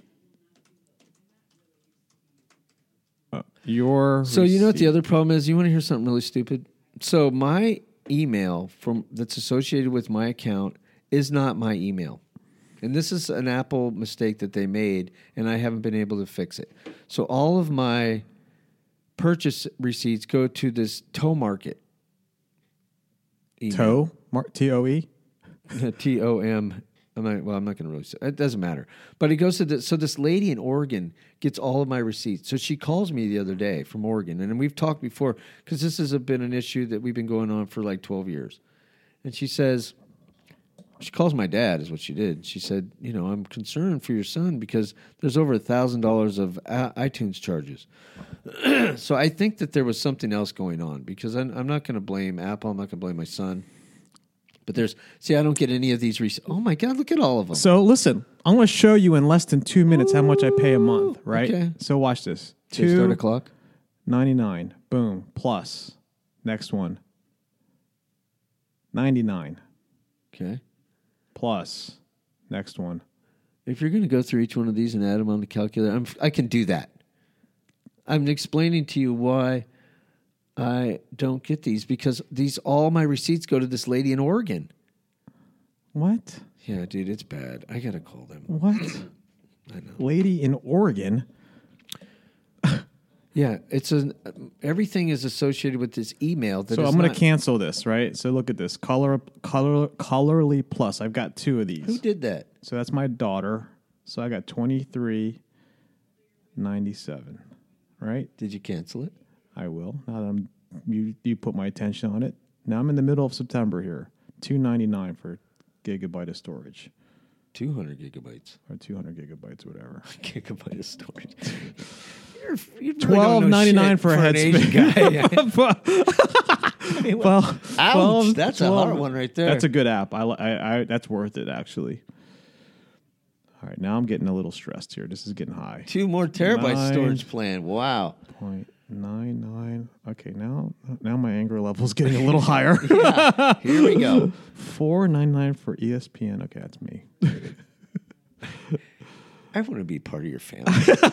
uh, your So you know what the receipt. other problem is? You want to hear something really stupid? So my email from that's associated with my account is not my email. And this is an Apple mistake that they made, and I haven't been able to fix it. So all of my purchase receipts go to this Toe Market. email. Toe Mar- T O E. T O M. I'm not, well, I'm not going to really say it. Doesn't matter. But it goes to this. So this lady in Oregon gets all of my receipts. So she calls me the other day from Oregon, and we've talked before because this has been an issue that we've been going on for like twelve years. And she says, she calls my dad, is what she did. She said, you know, I'm concerned for your son because there's over a thousand dollars of a- iTunes charges. So I think that there was something else going on because I'm, I'm not going to blame Apple. I'm not going to blame my son. But there's, see, I don't get any of these receipts. Oh my God, look at all of them. So listen, I'm going to show you in less than two minutes how much I pay a month. Right. Okay. So watch this. Should I start a Two clock? ninety nine. Boom. Plus. Next one. Ninety nine. Okay. Plus. Next one. If you're going to go through each one of these and add them on the calculator, I'm, I can do that. I'm explaining to you why I don't get these because these all my receipts go to this lady in Oregon. What? Yeah, dude, it's bad. I got to call them. What? I know. Lady in Oregon. Yeah, it's a everything is associated with this email. That So is I'm going not- to cancel this, right? So look at this. Color, color, Colorly Plus. I've got two of these. Who did that? So that's my daughter. So I got twenty-three ninety-seven, right? Did you cancel it? I will. Now that I'm you you put my attention on it. Now I'm in the middle of September here. two ninety-nine for gigabyte of storage two hundred gigabytes. or two hundred gigabytes, whatever. Gigabyte of storage. You're, you really twelve don't know ninety-nine shit for a an Asian headspace. guy. well, Ouch, twelve that's a twelve hard one right there. That's a good app. I, li- I, I that's worth it actually. All right, now I'm getting a little stressed here. This is getting high. Two more terabyte Nine. storage plan. Wow. Point nine nine. Okay, now now my anger level is getting a little higher. Yeah, here we go. Four nine nine for E S P N. Okay, that's me. I want to be part of your family.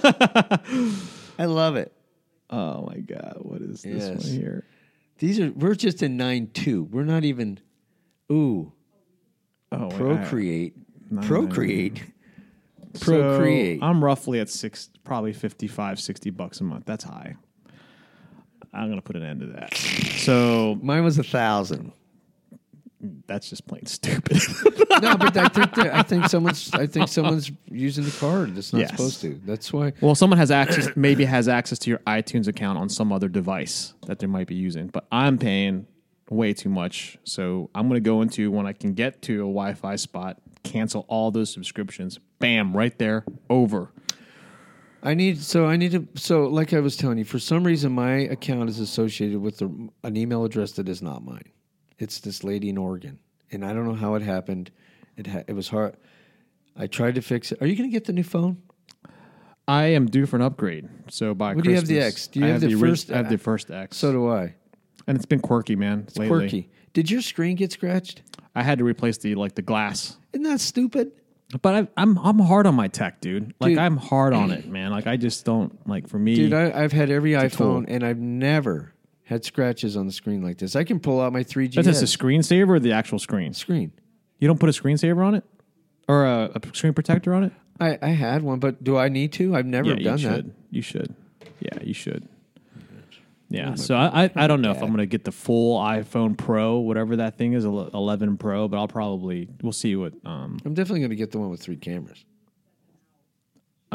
I love it. Oh my God, what is this Yes. one here? These are we're just in nine two. We're not even. Ooh, Oh, wait, I- Procreate, nine, Procreate, So, Procreate. I'm roughly at six, probably fifty-five, sixty bucks a month. That's high. I'm gonna put an end to that. So Mine was a thousand. that's just plain stupid. No, but I think that, I think someone's I think someone's using the card that's not Yes. supposed to. That's why. Well, someone has access, maybe has access to your iTunes account on some other device that they might be using. But I'm paying way too much, so I'm going to go into when I can get to a Wi-Fi spot, cancel all those subscriptions. Bam, right there, over. I need so I need to so like I was telling you, for some reason my account is associated with the, an email address that is not mine. It's this lady in Oregon, and I don't know how it happened. It ha- it was hard. I tried to fix it. Are you going to get the new phone? I am due for an upgrade. So by What do you have, Christmas, the X? Do you I have the orig- first- I have the first X. So do I. and it's been quirky, man. It's lately. quirky. Did your screen get scratched? I had to replace the like the glass. Isn't that stupid? But I, I'm I'm hard on my tech, dude. Like Dude. I'm hard on it, man. Like I just don't like for me. Dude, I, I've had every a tool. iPhone, and I've never had scratches on the screen like this. I can pull out my three G That's just a screensaver or the actual screen. screen. You don't put a screensaver on it or a, a screen protector on it. I, I had one, but do I need to? I've never yeah, done you that. should. You should. Yeah, you should. Yeah. So I I, I don't know if I'm gonna get the full iPhone Pro, whatever that thing is, eleven Pro, but I'll probably we'll see what um I'm definitely going to get the one with three cameras.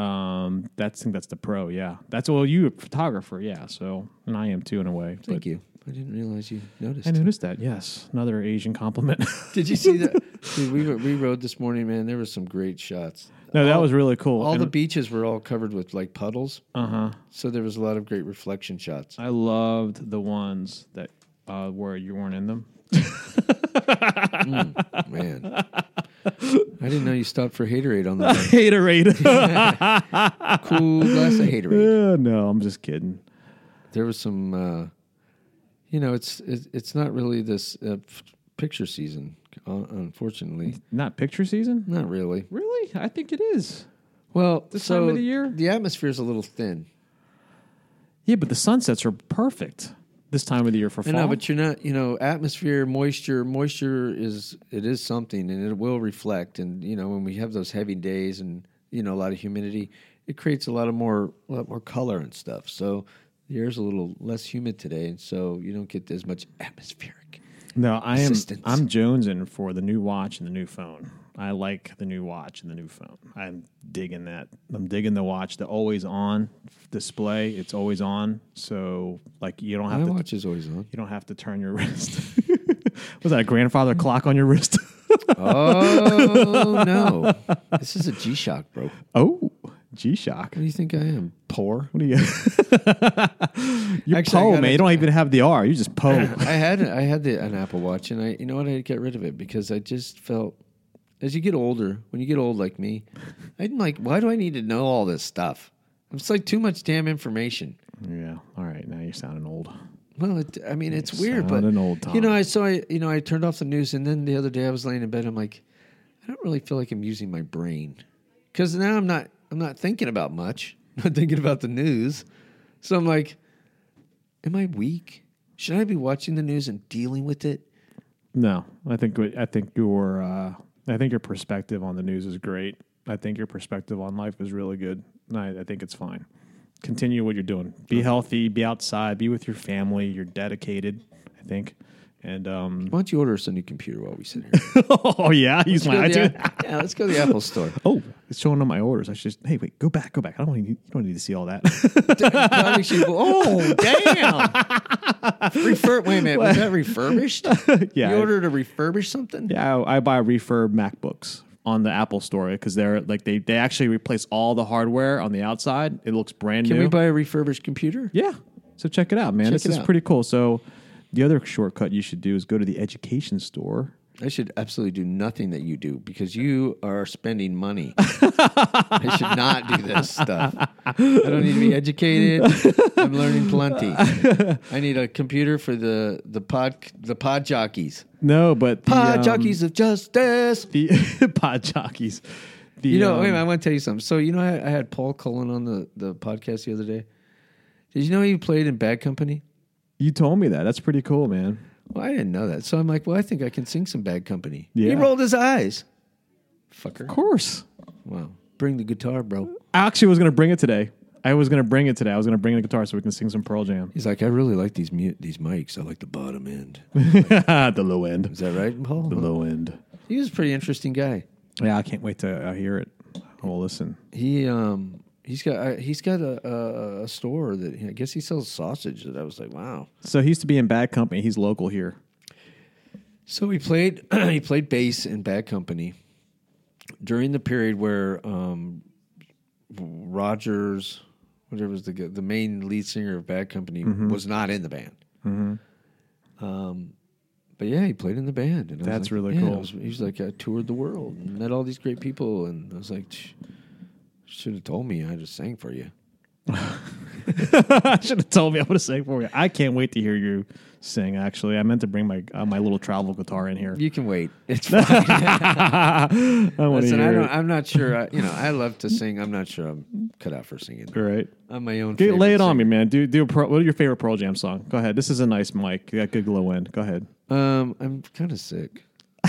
um that's I think that's the Pro. Yeah, that's well you a photographer. Yeah. So and I am too in a way. Thank but you. I didn't realize you noticed. I noticed that. Yes, another Asian compliment. Did you see that? Dude, we we rode this morning, man. There were some great shots. No, that all, was really cool. All and, the beaches were all covered with like puddles. Uh huh. So there was a lot of great reflection shots. I loved the ones that uh, where you weren't in them. mm, man, I didn't know you stopped for Haterade on the Haterade. Cool glass of Haterade. Uh, no, I'm just kidding. There was some, uh, you know, it's it, it's not really this uh, f- picture season, uh, unfortunately. Not picture season? Not really. Really? I think it is. Well, this so time of the year, the atmosphere is a little thin. Yeah, but the sunsets are perfect this time of the year for fall. I know, but you're not, you know, atmosphere, moisture, moisture is, it is something and it will reflect. And, you know, when we have those heavy days and, you know, a lot of humidity, it creates a lot of more, a lot more color and stuff. So the air's a little less humid today. And so you don't get as much atmospheric. No, I am, assistance. I'm jonesing for the new watch and the new phone. I like the new watch and the new phone. I'm digging that. I'm digging the watch, the always on display. It's always on, so like you don't have My to. watch is always on. You don't have to turn your wrist. Was that a grandfather clock on your wrist? Oh no! This is a G-Shock, bro. Oh, G-Shock. What do you think I am? Poor? What are you? You're Actually, I Poe, got man. a- You don't even have the R. You just Poe. I had I had the, an Apple Watch, and I you know what I had to get rid of it because I just felt as you get older, when you get old like me, I'm like, why do I need to know all this stuff? It's like too much damn information. Yeah. All right. Now you're sounding old. Well, it, I mean, it's You're weird, but sounding old, Tom. you know, I so I you know I turned off the news, and then the other day I was laying in bed. I'm like, I don't really feel like I'm using my brain because now I'm not I'm not thinking about much. I'm not thinking about the news, so I'm like, am I weak? Should I be watching the news and dealing with it? No, I think I think your uh, I think your perspective on the news is great. I think your perspective on life is really good. I, I think it's fine. Continue what you're doing. Be healthy. Be outside. Be with your family. You're dedicated, I think. And um, Why don't you order us a new computer while we sit here? oh yeah, use my Let's go to iTunes. the- yeah, let's go to the Apple store. Oh, it's showing on my orders. I should just hey wait, go back, go back. I don't want you. You don't need to see all that. Probably should go, oh damn! Refur- Wait a minute, was that refurbished? yeah, You I- ordered a refurbished something? Yeah, I, I buy refurb MacBooks on the Apple Store because they're like they they actually replace all the hardware on the outside. It looks brand Can new. we buy a refurbished computer? Yeah, so check it out, man. Check this it is out. pretty cool. So the other shortcut you should do is go to the education store. I should absolutely do nothing that you do because you are spending money. I should not do this stuff. I don't need to be educated. I'm learning plenty. I need a computer for the the pod the pod jockeys. No, but the, Pod um, jockeys of justice. the pod jockeys. The, You know, um, wait a minute, I want to tell you something. So you know, I, I had Paul Cullen on the, the podcast the other day. Did you know he played in Bad Company? you told me that. That's pretty cool, man. Well, I didn't know that. So I'm like, well, I think I can sing some Bad Company. Yeah. He rolled his eyes. Fucker. Of course. Wow. Bring the guitar, bro. I actually was going to bring it today. I was going to bring it today. I was going to bring the guitar so we can sing some Pearl Jam. He's like, I really like these mute these mics. I like the bottom end. The low end. Is that right, Paul? The low end. He was a pretty interesting guy. Yeah, I can't wait to uh, hear it. I will listen. He um he's got uh, he's got a, a a store that I guess he sells sausage. That I was like, wow. So he used to be in Bad Company. He's local here. So he played he played bass in Bad Company during the period where um, Rogers, whatever was the gu- the main lead singer of Bad Company, Mm-hmm. was not in the band. Um, but yeah, he played in the band. And I was That's like, really yeah, cool. I was- he was like, I toured the world and met all these great people, and I was like, should have told me I just sang for you. I should have told me I would have sang for you. I can't wait to hear you sing. Actually, I meant to bring my uh, my little travel guitar in here. You can wait. It's fine. I want to Listen, hear I don't. it. I'm not sure. I, you know, I love to sing. I'm not sure I'm cut out for singing. All right, I'm my own. Get, favorite lay it on me, singer. man. Do do a pro, what is your favorite Pearl Jam song? Go ahead. This is a nice mic. You got good low end. Go ahead. Um, I'm kind of sick.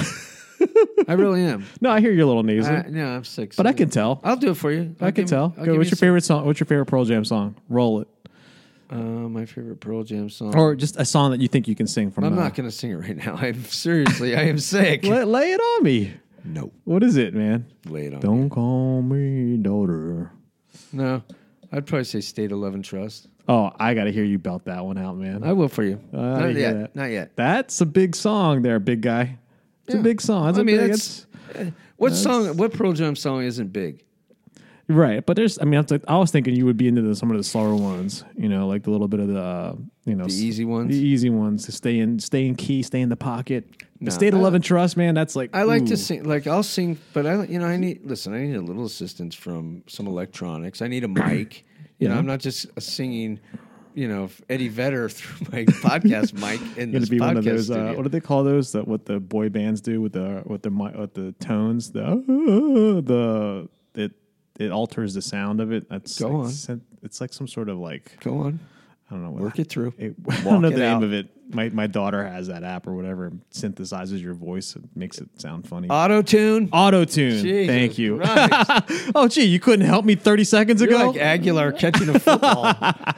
I really am. No, I hear you're a little nasal, I, no, I'm sick. but I can tell. I'll do it for you. I'll I can give- tell. I'll Go. give What's you your some- favorite song? What's your favorite Pearl Jam song? Roll it, Uh, my favorite Pearl Jam song. or just a song that you think you can sing from. I'm uh, not going to sing it right now. I'm seriously. I am sick. Lay, lay it on me. No, What is it, man? lay it on. Don't call me daughter. No, I'd probably say State of Love and Trust. Oh, I got to hear you belt that one out, man. I will for you. I Not hear yet. that. Not yet. That's a big song there, big guy. It's Yeah. a big song. That's I a mean, big, that's, what song? What Pearl Jam song isn't big? right. But there's, I mean, I was- I was thinking you would be into the, some of the slower ones, you know, like the little bit of the, uh, you know, The s- easy ones? the easy ones to stay in, stay in key, stay in the pocket. No, the State of I- Love and Trust, man. That's like I like ooh. to sing. Like I'll sing, but I, you know, I need. Listen, I need a little assistance from some electronics. I need a mic. You know, Yeah. I'm not just singing. You know, Eddie Vedder through my podcast mic in Going this to be podcast one of those. Uh, studio. what do they call those? That what the boy bands do with the with the mi- with the tones. The the it it alters the sound of it. That's Go like on. syn- It's like some sort of like Go on, I don't know. What work it through. It, I Walk don't know it the name out. of it. My my daughter has that app or whatever. It synthesizes your voice. It makes it sound funny. Auto tune. Auto tune. Jesus Thank you. Christ. Oh, gee, you couldn't help me thirty seconds You're ago. like Aguilar catching a football.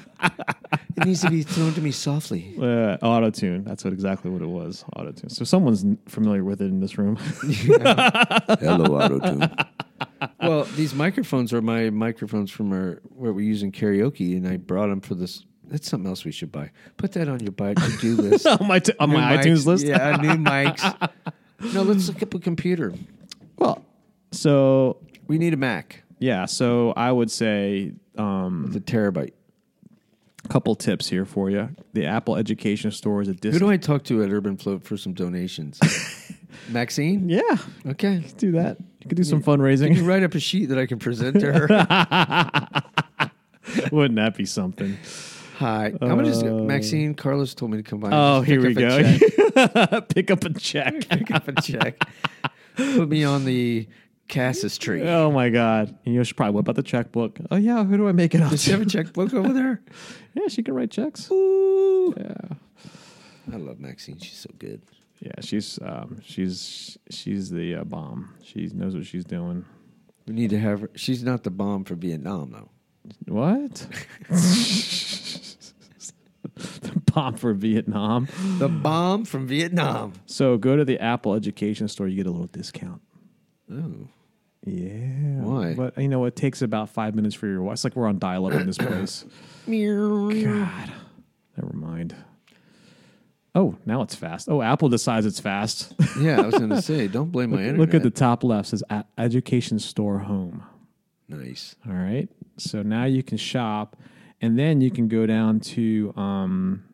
It needs to be thrown to me softly. Uh, auto tune. That's what exactly what it was. Auto tune. So someone's n- familiar with it in this room. Hello, auto tune. Well, these microphones are my microphones from our where we use in karaoke, and I brought them for this. That's something else we should buy. Put that on your buy to do list. on my t- on New my mics. iTunes list. Yeah, new mics. No, let's look up a computer. Well, so We need a Mac yeah. So I would say um, with a terabyte. a couple tips here for you. The Apple Education Store is a Who discount. do I talk to at Urban Float for some donations? Maxine? Yeah, Okay. do that. You could do some Can you fundraising. write up a sheet that I can present to her? Wouldn't that be something? Hi. I'm gonna just Maxine, Carlos told me to come by. and Oh, just here pick we up a check. go. Pick up a check. Pick up a check. Put me on the Cassis tree. Oh my God! And you should probably whip out the checkbook. Oh yeah, who do I make it out Does she to? have a checkbook over there? Yeah, she can write checks. Ooh. Yeah, I love Maxine. She's so good. yeah. She's um, she's she's the uh, bomb. She knows what she's doing. We need to have her. She's not the bomb for Vietnam, though. What? The bomb for Vietnam. The bomb from Vietnam. So go to the Apple Education Store. You get a little discount. Oh. Yeah. Why? But you know, it takes about five minutes for your. It's like we're on dial-up in this place. God. Never mind. Oh, now it's fast. Oh, Apple decides it's fast. Yeah, I was going to say, don't blame my internet. Look at the top left. It says A- Education Store Home. Nice. All right. So now you can shop, and then you can go down to. Um,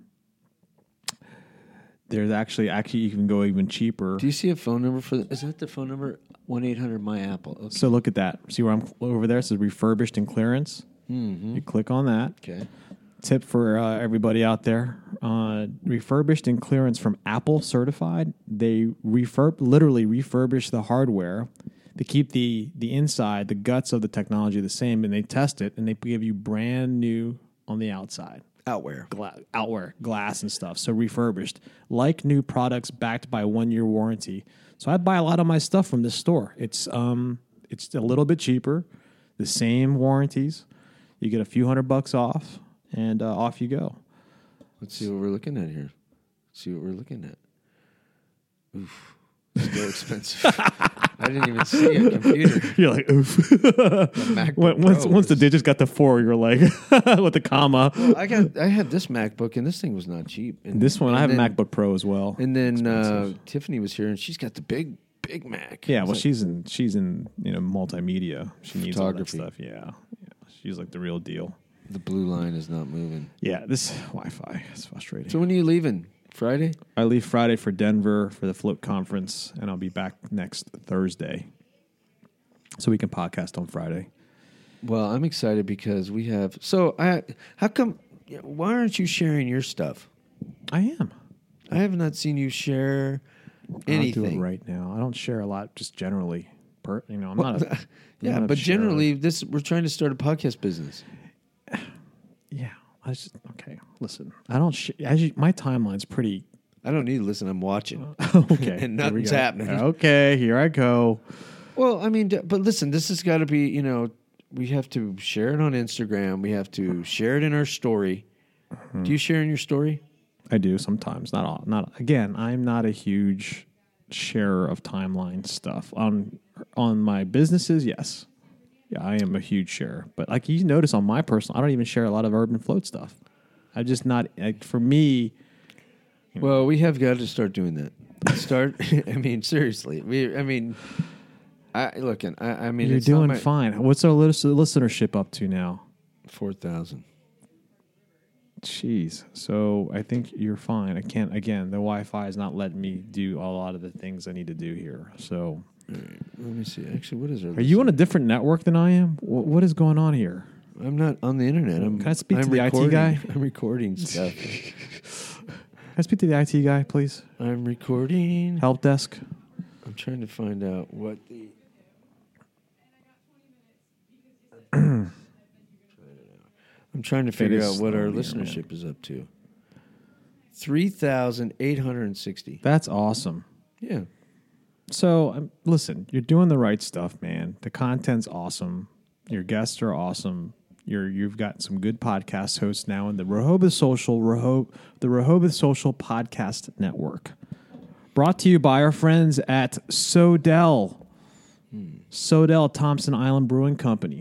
there's actually actually you can go even cheaper. Do you see a phone number for the, is that the phone number? one eight hundred my apple. Okay. So look at that. See where I'm over there? It says refurbished and clearance. Mm-hmm. You click on that. Okay. Tip for uh, everybody out there: uh, refurbished and clearance from Apple certified. They refurb literally refurbish the hardware. They keep the the inside, the guts of the technology the same, and they test it, and they give you brand new on the outside. Outwear. Gla- outwear, glass and stuff. So refurbished, like new products, backed by one year warranty. So I buy a lot of my stuff from this store. It's um, it's a little bit cheaper, the same warranties. You get a few hundred bucks off, and uh, off you go. Let's see what we're looking at here. Let's see what we're looking at. Oof. Still expensive. I didn't even see a computer. You're like, oof. MacBook When- once Pro once the was- digits got to four, you're like, with the comma. I got. I had this MacBook, and this thing was not cheap. And This one, I have and a then- MacBook Pro as well. And then uh, Expensive. Tiffany was here, and she's got the big, big Mac. Yeah, It's well, like- she's in she's in you know multimedia. She needs all that Photography. stuff. Yeah, yeah, she's like the real deal. the blue line is not moving. Yeah, this Wi-Fi is frustrating. So when are you leaving? Friday? I leave Friday for Denver for the Float Conference, and I'll be back next Thursday, so we can podcast on Friday. Well, I'm excited because we have. So I. How come? Why aren't you sharing your stuff? I am. I have not seen you share I don't anything. do it right now. I don't share a lot, just generally. Per, you know, I'm not. A, I'm Yeah, not a but sharer. generally, this we're trying to start a podcast business. yeah. I just okay. Listen, I don't. Sh- as you, my timeline's pretty. I don't need to listen. I'm watching. Okay, And here we nothing's go. happening. Okay, here I go. Well, I mean, d- but listen, this has got to be. You know, we have to share it on Instagram. We have to share it in our story. Mm-hmm. Do you share in your story? I do sometimes. Not all. Not again. I'm not a huge sharer of timeline stuff on on my businesses. Yes, Yeah, I am a huge sharer. But like you notice on my personal, I don't even share a lot of Urban Float stuff. I'm just not, like, for me. Well, we have got to start doing that. Start, I mean, seriously. We, I mean, I look, I, I mean, You're it's doing not my, fine. What's our lis- listenership up to now? four thousand. Jeez. So I think you're fine. I can't, again, the Wi-Fi is not letting me do a lot of the things I need to do here. So. All right, let me see. Actually, what is our Are you on a different network than I am? What, what is going on here? I'm not on the internet. I'm, Can I speak I'm to the I T recording- guy? I'm recording stuff. Can I speak to the I T guy, please? I'm recording. Help desk. I'm trying to find out what the. I'm trying to figure is out what our slowly, listenership is up to. three thousand eight hundred sixty. That's awesome. Yeah. So, um, listen, you're doing the right stuff, man. The content's awesome. Your guests are awesome. You're you've got some good podcast hosts now in the Rehoboth Social Rehob the Rehoboth Social Podcast Network. Brought to you by our friends at Sodell. Hmm. Sodell Thompson Island Brewing Company.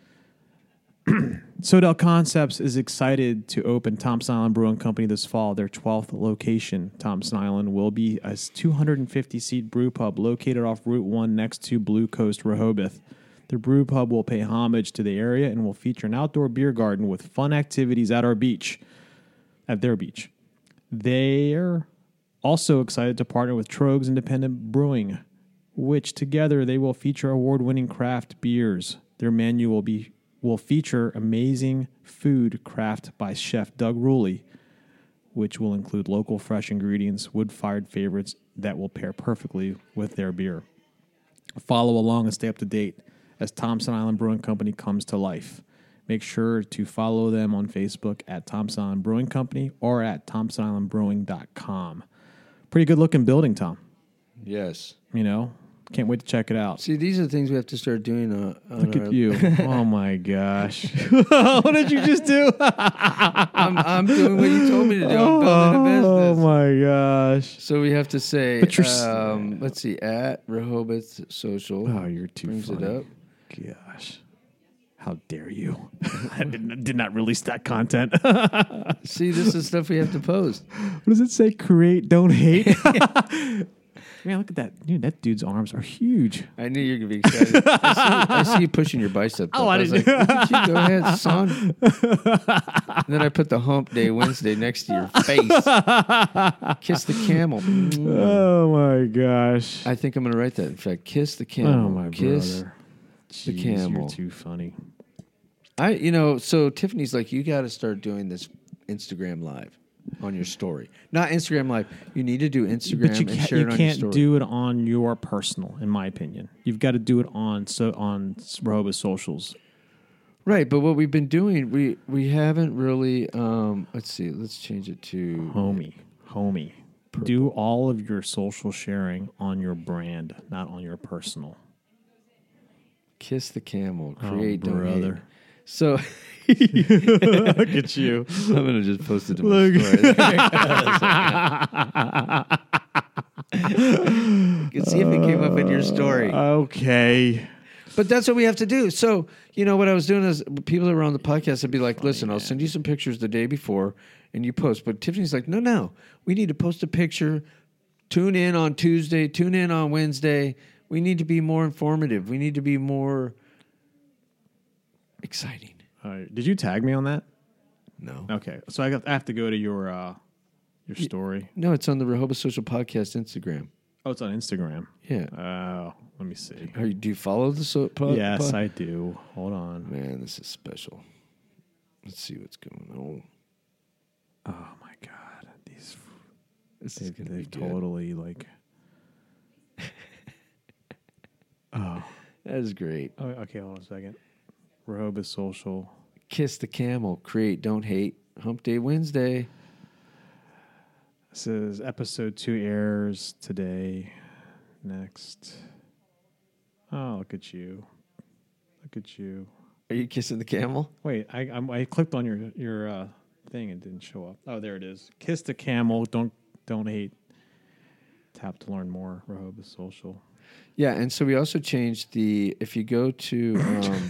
Sodell Concepts is excited to open Thompson Island Brewing Company this fall. Their twelfth location, Thompson Island, will be a two hundred fifty seat brew pub located off Route one next to Blue Coast Rehoboth. The brew pub will pay homage to the area and will feature an outdoor beer garden with fun activities at our beach, at their beach. They're also excited to partner with Trogs Independent Brewing, which together they will feature award-winning craft beers. Their menu will be will feature amazing food craft by Chef Doug Ruley, which will include local fresh ingredients, wood-fired favorites that will pair perfectly with their beer. Follow along and stay up to date as Thompson Island Brewing Company comes to life. Make sure to follow them on Facebook at Thompson Island Brewing Company or at thompson island brewing dot com. Pretty good-looking building, Tom. Yes. You know? Can't wait to check it out. See, these are the things we have to start doing. Uh, on Look our, at you. Oh, my gosh. What did you just do? I'm, I'm doing what you told me to do. I'm building a Oh, business. my gosh. So we have to say, But you're s- um, let's see, at Rehoboth Social. Oh, you're too brings funny. it up. Gosh. How dare you? I did, did not release that content. See, this is stuff we have to post. What does it say? Create, don't hate. Man, look at that. Dude, that dude's arms are huge. I knew you were going to be excited. I see, I see you pushing your bicep. Oh, up. I was didn't- like, look at you. Go ahead, son. And then I put the hump day Wednesday next to your face. Kiss the camel. Oh, my gosh. I think I'm going to write that. In fact, kiss the camel. Oh, my Kiss brother. the Jeez, camel. You're too funny. I, you know, so Tiffany's like, you got to start doing this Instagram Live on your story. Not Instagram Live. You need to do Instagram But you and can't, share you it on can't your story. do it on your personal, in my opinion. You've got to do it on so on Rehoboth socials. Right, but what we've been doing, we we haven't really. Um, let's see. Let's change it to Homie, homie. Do all of your social sharing on your brand, not on your personal. Kiss the camel. Create, oh, don't hate. brother. So Look at you. I'm gonna just post it to my Look. story. You can see if it came up in your story. Okay. But that's what we have to do. So, you know, what I was doing is people that were on the podcast would be like, listen, I'll send you some pictures the day before and you post. But Tiffany's like, no, no, we need to post a picture. Tune in on Tuesday. Tune in on Wednesday. We need to be more informative. We need to be more exciting. All right. Did you tag me on that? No. Okay. So I, got, I have to go to your uh, your story. No, it's on the Rehoboth Social Podcast Instagram. Oh, it's on Instagram. Yeah. Oh, let me see. Are you, do you follow the so, pod, Yes, pod? I do. Hold on. Man, this is special. Let's see what's going on. Oh my God, these This is they've, going to be they've good. totally like. Oh. That is great. oh, okay. Hold on a second. Rehoboth Social. Kiss the camel. Create, don't hate. Hump Day Wednesday. This is episode two airs today. Next. Oh, look at you. Look at you. Are you kissing the camel? Wait, I I'm, I clicked on your your uh, thing and it didn't show up. Oh, there it is. Kiss the camel. Don't don't hate. Tap to learn more. Rehoboth Social. Yeah, and so we also changed the, if you go to... Um,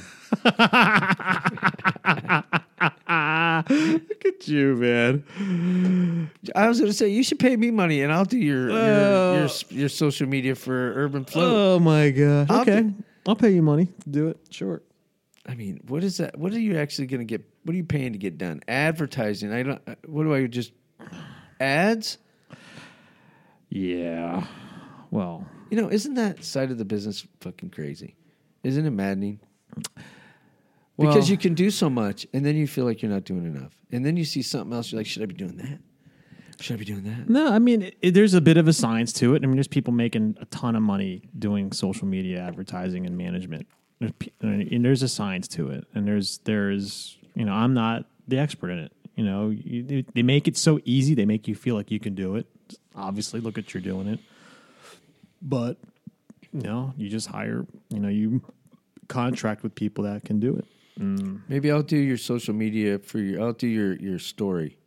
Look at you, man. I was going to say, you should pay me money, and I'll do your, Uh, your, your, your social media for Urban Float. Oh, my God. I'll Okay. do- I'll pay you money to do it. Sure. I mean, what is that? What are you actually going to get? What are you paying to get done? Advertising. I don't. What do I just ads? Yeah. Well, You know, isn't that side of the business fucking crazy? Isn't it maddening? Well- Because you can do so much, and then you feel like you're not doing enough, and then you see something else. You're like, should I be doing that? Should I be doing that? no, I mean, it, there's a bit of a science to it. I mean, there's people making a ton of money doing social media advertising and management. There's, pe- and there's a science to it. And there's, there's, you know, I'm not the expert in it. You know, you, they- they make it so easy. They make you feel like you can do it. Obviously, look at you're doing it. But, you know, you just hire, you know, you contract with people that can do it. Mm. Maybe I'll do your social media for your. I'll do your your story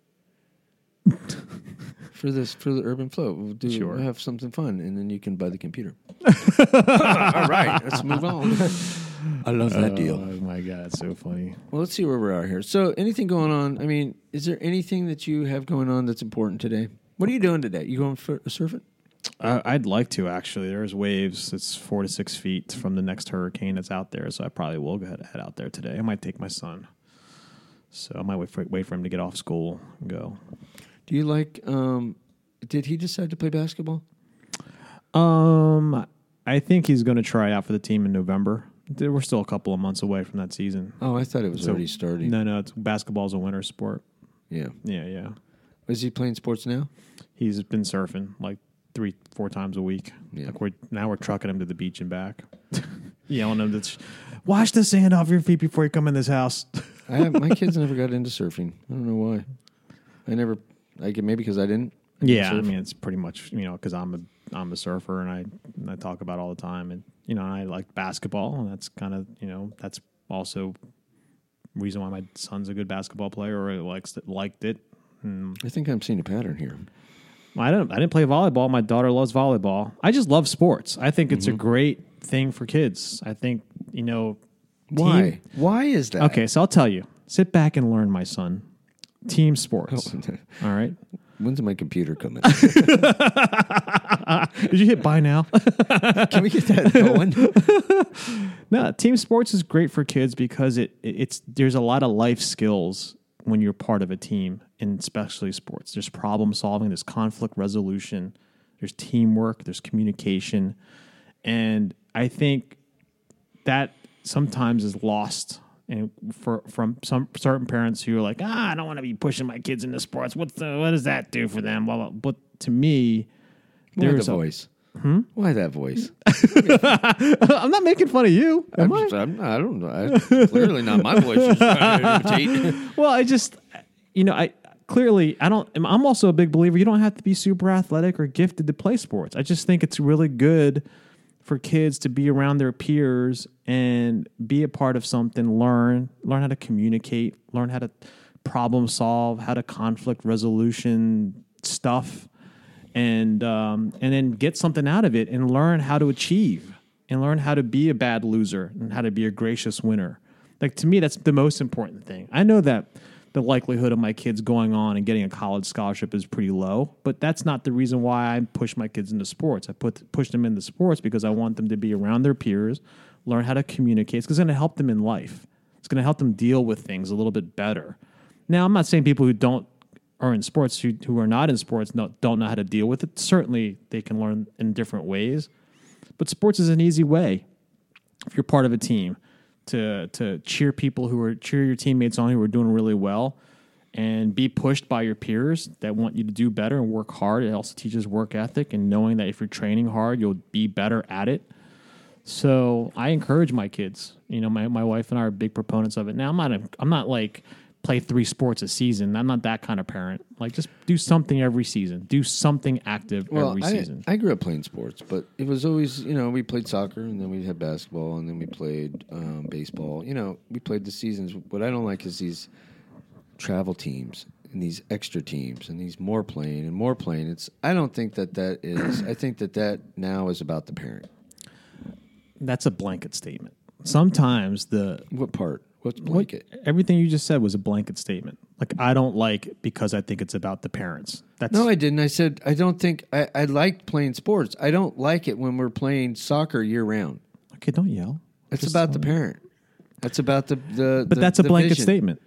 for this for the Urban Float. We'll do. Sure. We'll have something fun, and then you can buy the computer. All right, let's move on. I love that deal. Oh, my God. It's so funny. Well, let's see where we are here. So, anything going on? I mean, is there anything that you have going on that's important today? What are you doing today? You going for surfing? Uh, I'd like to, actually. There's waves. It's four to six feet from the next hurricane that's out there, so I probably will go ahead, head out there today. I might take my son. So I might wait for, wait for him to get off school and go. Do you like, um, did he decide to play basketball? Um, I think he's going to try out for the team in November. We're still a couple of months away from that season. Oh, I thought it was So- already starting. No, no, it's, basketball's a winter sport. Yeah. Yeah, yeah. Is he playing sports now? He's been surfing like three, four times a week. Yeah. Like we're now we're trucking him to the beach and back, yelling him to wash the sand off your feet before you come in this house. I have, my kids never got into surfing. I don't know why. I never, I get maybe because I didn't. I didn't Yeah, I surf. mean it's pretty much you know because I'm a I'm a surfer and I and I talk about it all the time and you know I like basketball and that's kind of you know that's also reason why my son's a good basketball player or likes liked it. And I think I'm seeing a pattern here. I didn't I didn't play volleyball. My daughter loves volleyball. I just love sports. I think it's Mm-hmm. a great thing for kids. I think you know Why? team- Why is that? Okay, so I'll tell you. Sit back and learn, my son. Team sports. All right. When's my computer coming? Did you hit buy now? Can we get that going? No, team sports is great for kids because it, it it's there's a lot of life skills when you're part of a team, and especially sports. There's problem solving, there's conflict resolution, there's teamwork, there's communication, and I think that sometimes is lost. And for from some certain parents who are like, ah, I don't want to be pushing my kids into sports. What's the, what does that do for them? Blah, blah. But to me, Why there's the a, voice? Hmm? Why that voice? I'm not making fun of you. Am I'm I? just, I'm, I don't know. I, clearly not my voice. You're trying to imitate. Well, I just, you know, I clearly, I don't, I'm also a big believer you don't have to be super athletic or gifted to play sports. I just think it's really good for kids to be around their peers and be a part of something, learn, learn how to communicate, learn how to problem solve, how to conflict resolution stuff, and um, and then get something out of it and learn how to achieve and learn how to be a bad loser and how to be a gracious winner. Like to me, that's the most important thing. I know that the likelihood of my kids going on and getting a college scholarship is pretty low, but that's not the reason why I push my kids into sports. I put push them into sports because I want them to be around their peers, learn how to communicate. It's going to help them in life. It's going to help them deal with things a little bit better. Now, I'm not saying people who don't are in sports who, who are not in sports don't, don't know how to deal with it. Certainly, they can learn in different ways, but sports is an easy way if you're part of a team to to cheer people who are cheer your teammates on who are doing really well and be pushed by your peers that want you to do better and work hard. It also teaches work ethic and knowing that if you're training hard, you'll be better at it. So I encourage my kids. You know, my, my wife and I are big proponents of it. Now I'm not a, I'm not like play three sports a season. I'm not that kind of parent. Like just do something every season. Do something active Well, every I, season. I grew up playing sports, but it was always, you know, we played soccer and then we had basketball and then we played um, baseball. You know, we played the seasons. What I don't like is these travel teams and these extra teams and these more playing and more playing. It's I don't think that that is. I think that that now is about the parent. That's a blanket statement. Sometimes the What part? What's blanket? What, everything you just said was a blanket statement. Like, I don't like it because I think it's about the parents. That's No, I didn't. I said I don't think I, I like playing sports. I don't like it when we're playing soccer year round. Okay, don't yell. That's Just about the don't- parent. That's about the the. But the, that's a the blanket vision. statement,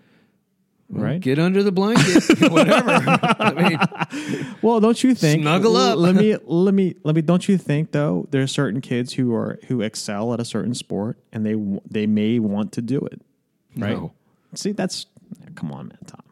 Well, right? Get under the blanket, whatever. I mean, Well, don't you think? Snuggle up. Let me, let me, let me. Don't you think though? There are certain kids who are who excel at a certain sport, and they w- they may want to do it, right? No. See, that's come on, man, Tom.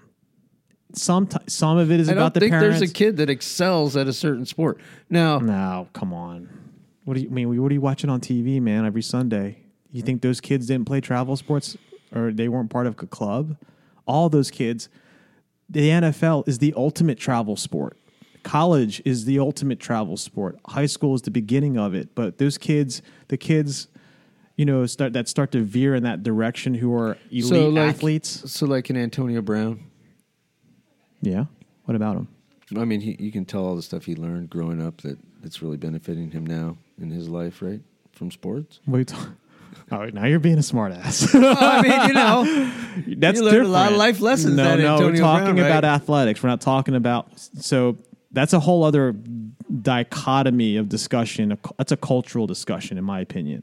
Some some of it is I about don't the think parents. there's a kid that excels at a certain sport. Now, No, come on. What do you I mean? What are you watching on T V, man? Every Sunday, you think those kids didn't play travel sports, or they weren't part of a club? All those kids. The N F L is the ultimate travel sport. College is the ultimate travel sport. High school is the beginning of it. But those kids, the kids, you know, start that start to veer in that direction who are elite so like, athletes. So like an Antonio Brown. Yeah. What about them? I mean, he, you can tell all the stuff he learned growing up that that's really benefiting him now in his life, right? From sports. What are you talking? Oh, now you're being a smartass. I mean, you know, That's you learned different. a lot of life lessons. No, that no, Antonio we're talking Brown, about right? athletics. We're not talking about. So that's a whole other dichotomy of discussion. That's a cultural discussion, in my opinion.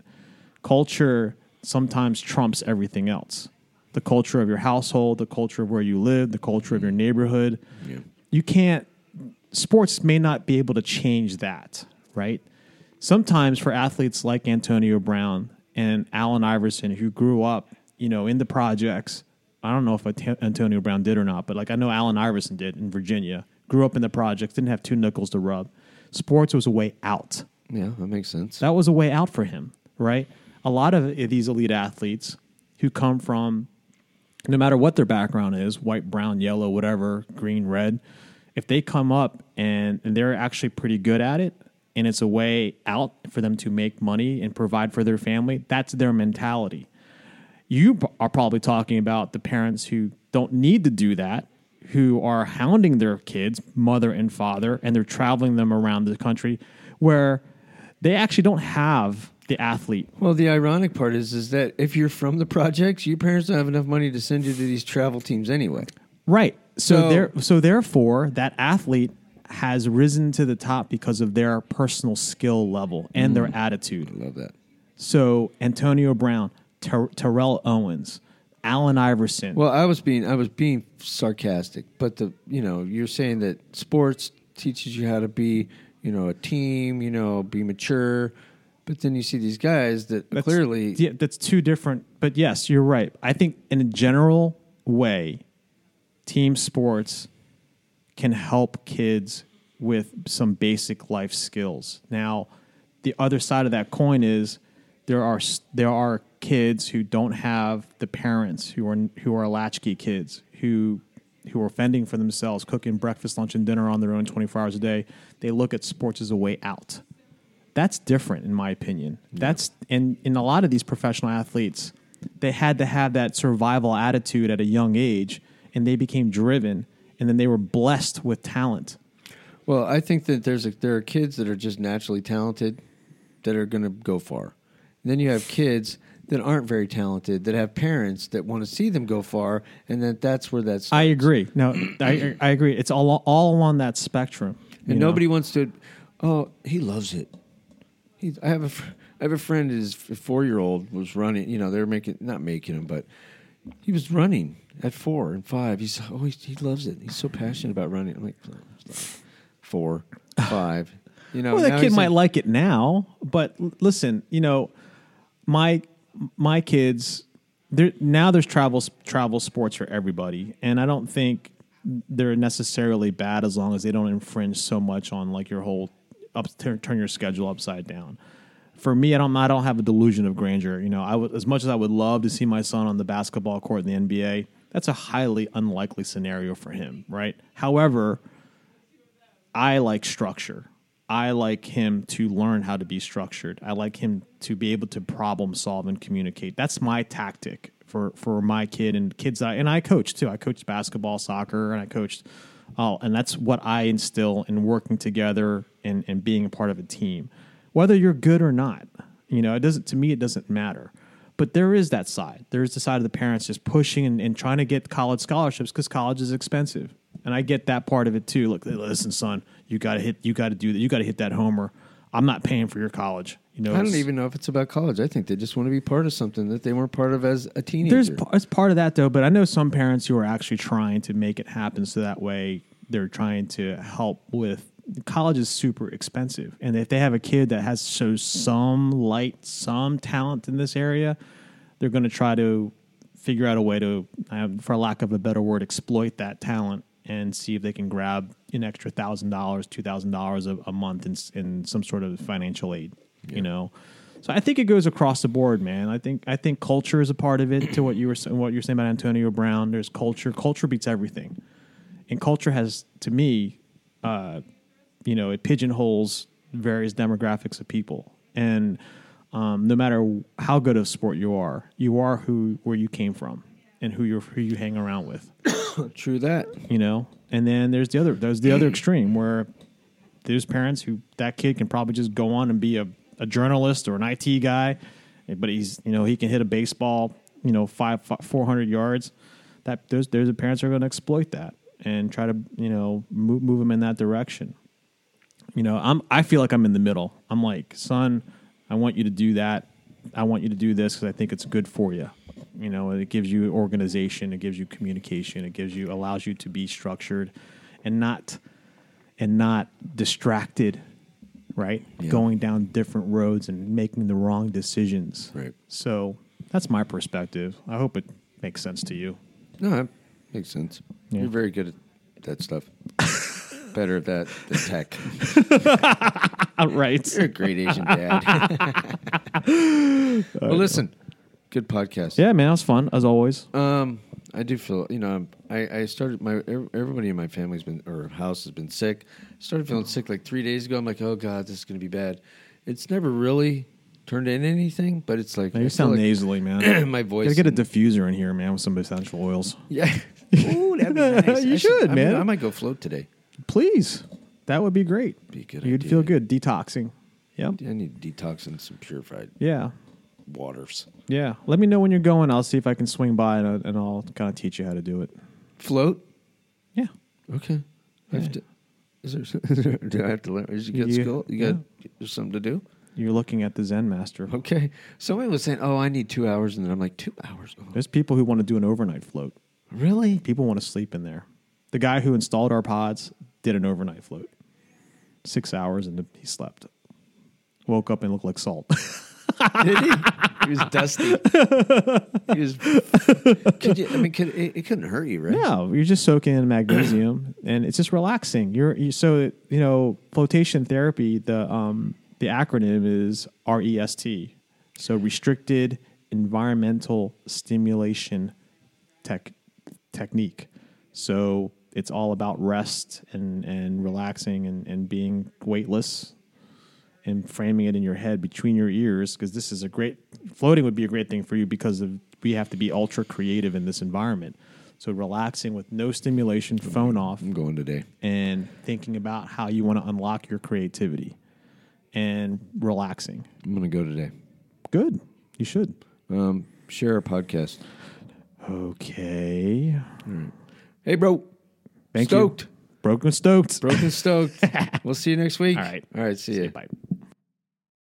Culture sometimes trumps everything else. The culture of your household, the culture of where you live, the culture of your neighborhood. Yeah. You can't. Sports may not be able to change that, right? Sometimes for athletes like Antonio Brown and Allen Iverson, who grew up, you know, in the projects. I don't know if Antonio Brown did or not, but like I know Allen Iverson did in Virginia. Grew up in the projects, didn't have two nickels to rub. Sports was a way out. Yeah, that makes sense. That was a way out for him, right? A lot of these elite athletes who come from, no matter what their background is, white, brown, yellow, whatever, green, red, if they come up and, and they're actually pretty good at it, and it's a way out for them to make money and provide for their family, that's their mentality. You are probably talking about the parents who don't need to do that, who are hounding their kids, mother and father, and they're traveling them around the country where they actually don't have the athlete. Well, the ironic part is, is that if you're from the projects, your parents don't have enough money to send you to these travel teams anyway. Right. So, So- there, so therefore, that athlete has risen to the top because of their personal skill level and their attitude. I love that. So Antonio Brown, Ter- Terrell Owens, Allen Iverson. Well, I was being I was being sarcastic, but the you know you're saying that sports teaches you how to be you know a team, you know, be mature, but then you see these guys that That's- clearly yeah, that's two different. But yes, you're right. I think in a general way, team sports can help kids with some basic life skills. Now, the other side of that coin is there are there are kids who don't have the parents who are who are latchkey kids who who are fending for themselves, cooking breakfast, lunch, and dinner on their own twenty-four hours a day. They look at sports as a way out. That's different, in my opinion. That's in in a lot of these professional athletes, they had to have that survival attitude at a young age, and they became driven, and then they were blessed with talent. Well, I think that there's a, there are kids that are just naturally talented that are going to go far. And then you have kids that aren't very talented that have parents that want to see them go far, and that that's where that's. I agree. No, I I agree. It's all all along that spectrum. And you know? nobody wants to. Oh, he loves it. He, I have a, fr- I have a friend. His four-year-old was running. You know, they're making not making him, but he was running at four and five. He's oh, he, he loves it. He's so passionate about running. I'm like, four, five. You know, Well, that now kid he's might like, like it now, but l- listen, you know, my my kids. There now there's travel travel sports for everybody, and I don't think they're necessarily bad as long as they don't infringe so much on like your whole up turn, turn your schedule upside down. For me, I don't I don't have a delusion of grandeur. You know, I would, as much as I would love to see my son on the basketball court in the N B A, that's a highly unlikely scenario for him, right? However, I like structure. I like him to learn how to be structured. I like him to be able to problem solve and communicate. That's my tactic for, for my kid and kids. I, and I coach too. I coached basketball, soccer, and I coached. Oh, and that's what I instill in working together and, and being a part of a team, whether you're good or not. You know, it doesn't, to me, it doesn't matter. But there is that side. There's the side of the parents just pushing and, and trying to get college scholarships because college is expensive. And I get that part of it too. Look, listen, son, you got to hit, you got to do that. You got to hit that homer. I'm not paying for your college. You know, I don't even know if it's about college. I think they just want to be part of something that they weren't part of as a teenager. There's it's part of that though, but I know some parents who are actually trying to make it happen so that way they're trying to help with. College is super expensive, and if they have a kid that has shows some light, some talent in this area, they're going to try to figure out a way to, for lack of a better word, exploit that talent and see if they can grab an extra thousand dollars, two thousand dollars a month in, in some sort of financial aid. Yeah. You know, so I think it goes across the board, man. I think I think culture is a part of it. To what you were what you're saying about Antonio Brown, there's culture. Culture beats everything, and culture has, to me, uh, you know, it pigeonholes various demographics of people, and um, no matter how good of sport you are, you are who where you came from and who you who you hang around with. True that. You know, and then there's the other there's the other extreme where there's parents who that kid can probably just go on and be a, a journalist or an I T guy, but he's you know he can hit a baseball you know five, five four hundred yards. That there's there's the parents who are going to exploit that and try to you know move move them in that direction. You know, I'm. I feel like I'm in the middle. I'm like, son, I want you to do that. I want you to do this because I think it's good for you. You know, it gives you organization, it gives you communication, it gives you allows you to be structured, and not and not distracted. Right, yeah. Going down different roads and making the wrong decisions. Right. So that's my perspective. I hope it makes sense to you. No, that makes sense. Yeah. You're very good at that stuff. Better at that than tech. Right. You're a great Asian dad. Well, listen, good podcast. Yeah, man, that was fun as always. Um, I do feel, you know, I, I started my everybody in my family's been or house has been sick. Started feeling sick like three days ago. I'm like, oh god, this is going to be bad. It's never really turned into anything, but it's like now you sound like nasally, man. My voice. Gotta get a diffuser in here, man, with some essential oils. Yeah. Ooh, that'd be nice. You I should, should, man. I, mean, I might go float today. Please. That would be great. Be a good You'd idea. feel good detoxing. Yep. I need detoxing some purified yeah. waters. Yeah. Let me know when you're going. I'll see if I can swing by and, and I'll kind of teach you how to do it. Float? Yeah. Okay. I Yeah. have to, is there, is there, do I have to learn? Is you get You- skill? You yeah. got there's something to do? You're looking at the Zen master. Okay. Somebody was saying, oh, I need two hours. And then I'm like, two hours? Oh. There's people who want to do an overnight float. Really? People want to sleep in there. The guy who installed our pods did an overnight float. Six hours and he slept. Woke up and looked like salt. Did he? He was dusty. He was. Could you, I mean, could, it, it couldn't hurt you, right? No, you're just soaking in magnesium, and it's just relaxing. You're you, so you know flotation therapy. The um the acronym is R E S T. So restricted environmental stimulation tech technique. So it's all about rest and, and relaxing and, and being weightless and framing it in your head between your ears, because this is a great, floating would be a great thing for you because of we have to be ultra creative in this environment. So relaxing with no stimulation, phone off. I'm going today. And thinking about how you want to unlock your creativity and relaxing. I'm going to go today. Good. You should. Um, share our podcast. Okay. Right. Hey, bro. Thank Stoked. you. Broken stoked. Broken stoked. We'll see you next week. All right. All right. See, see you. Bye.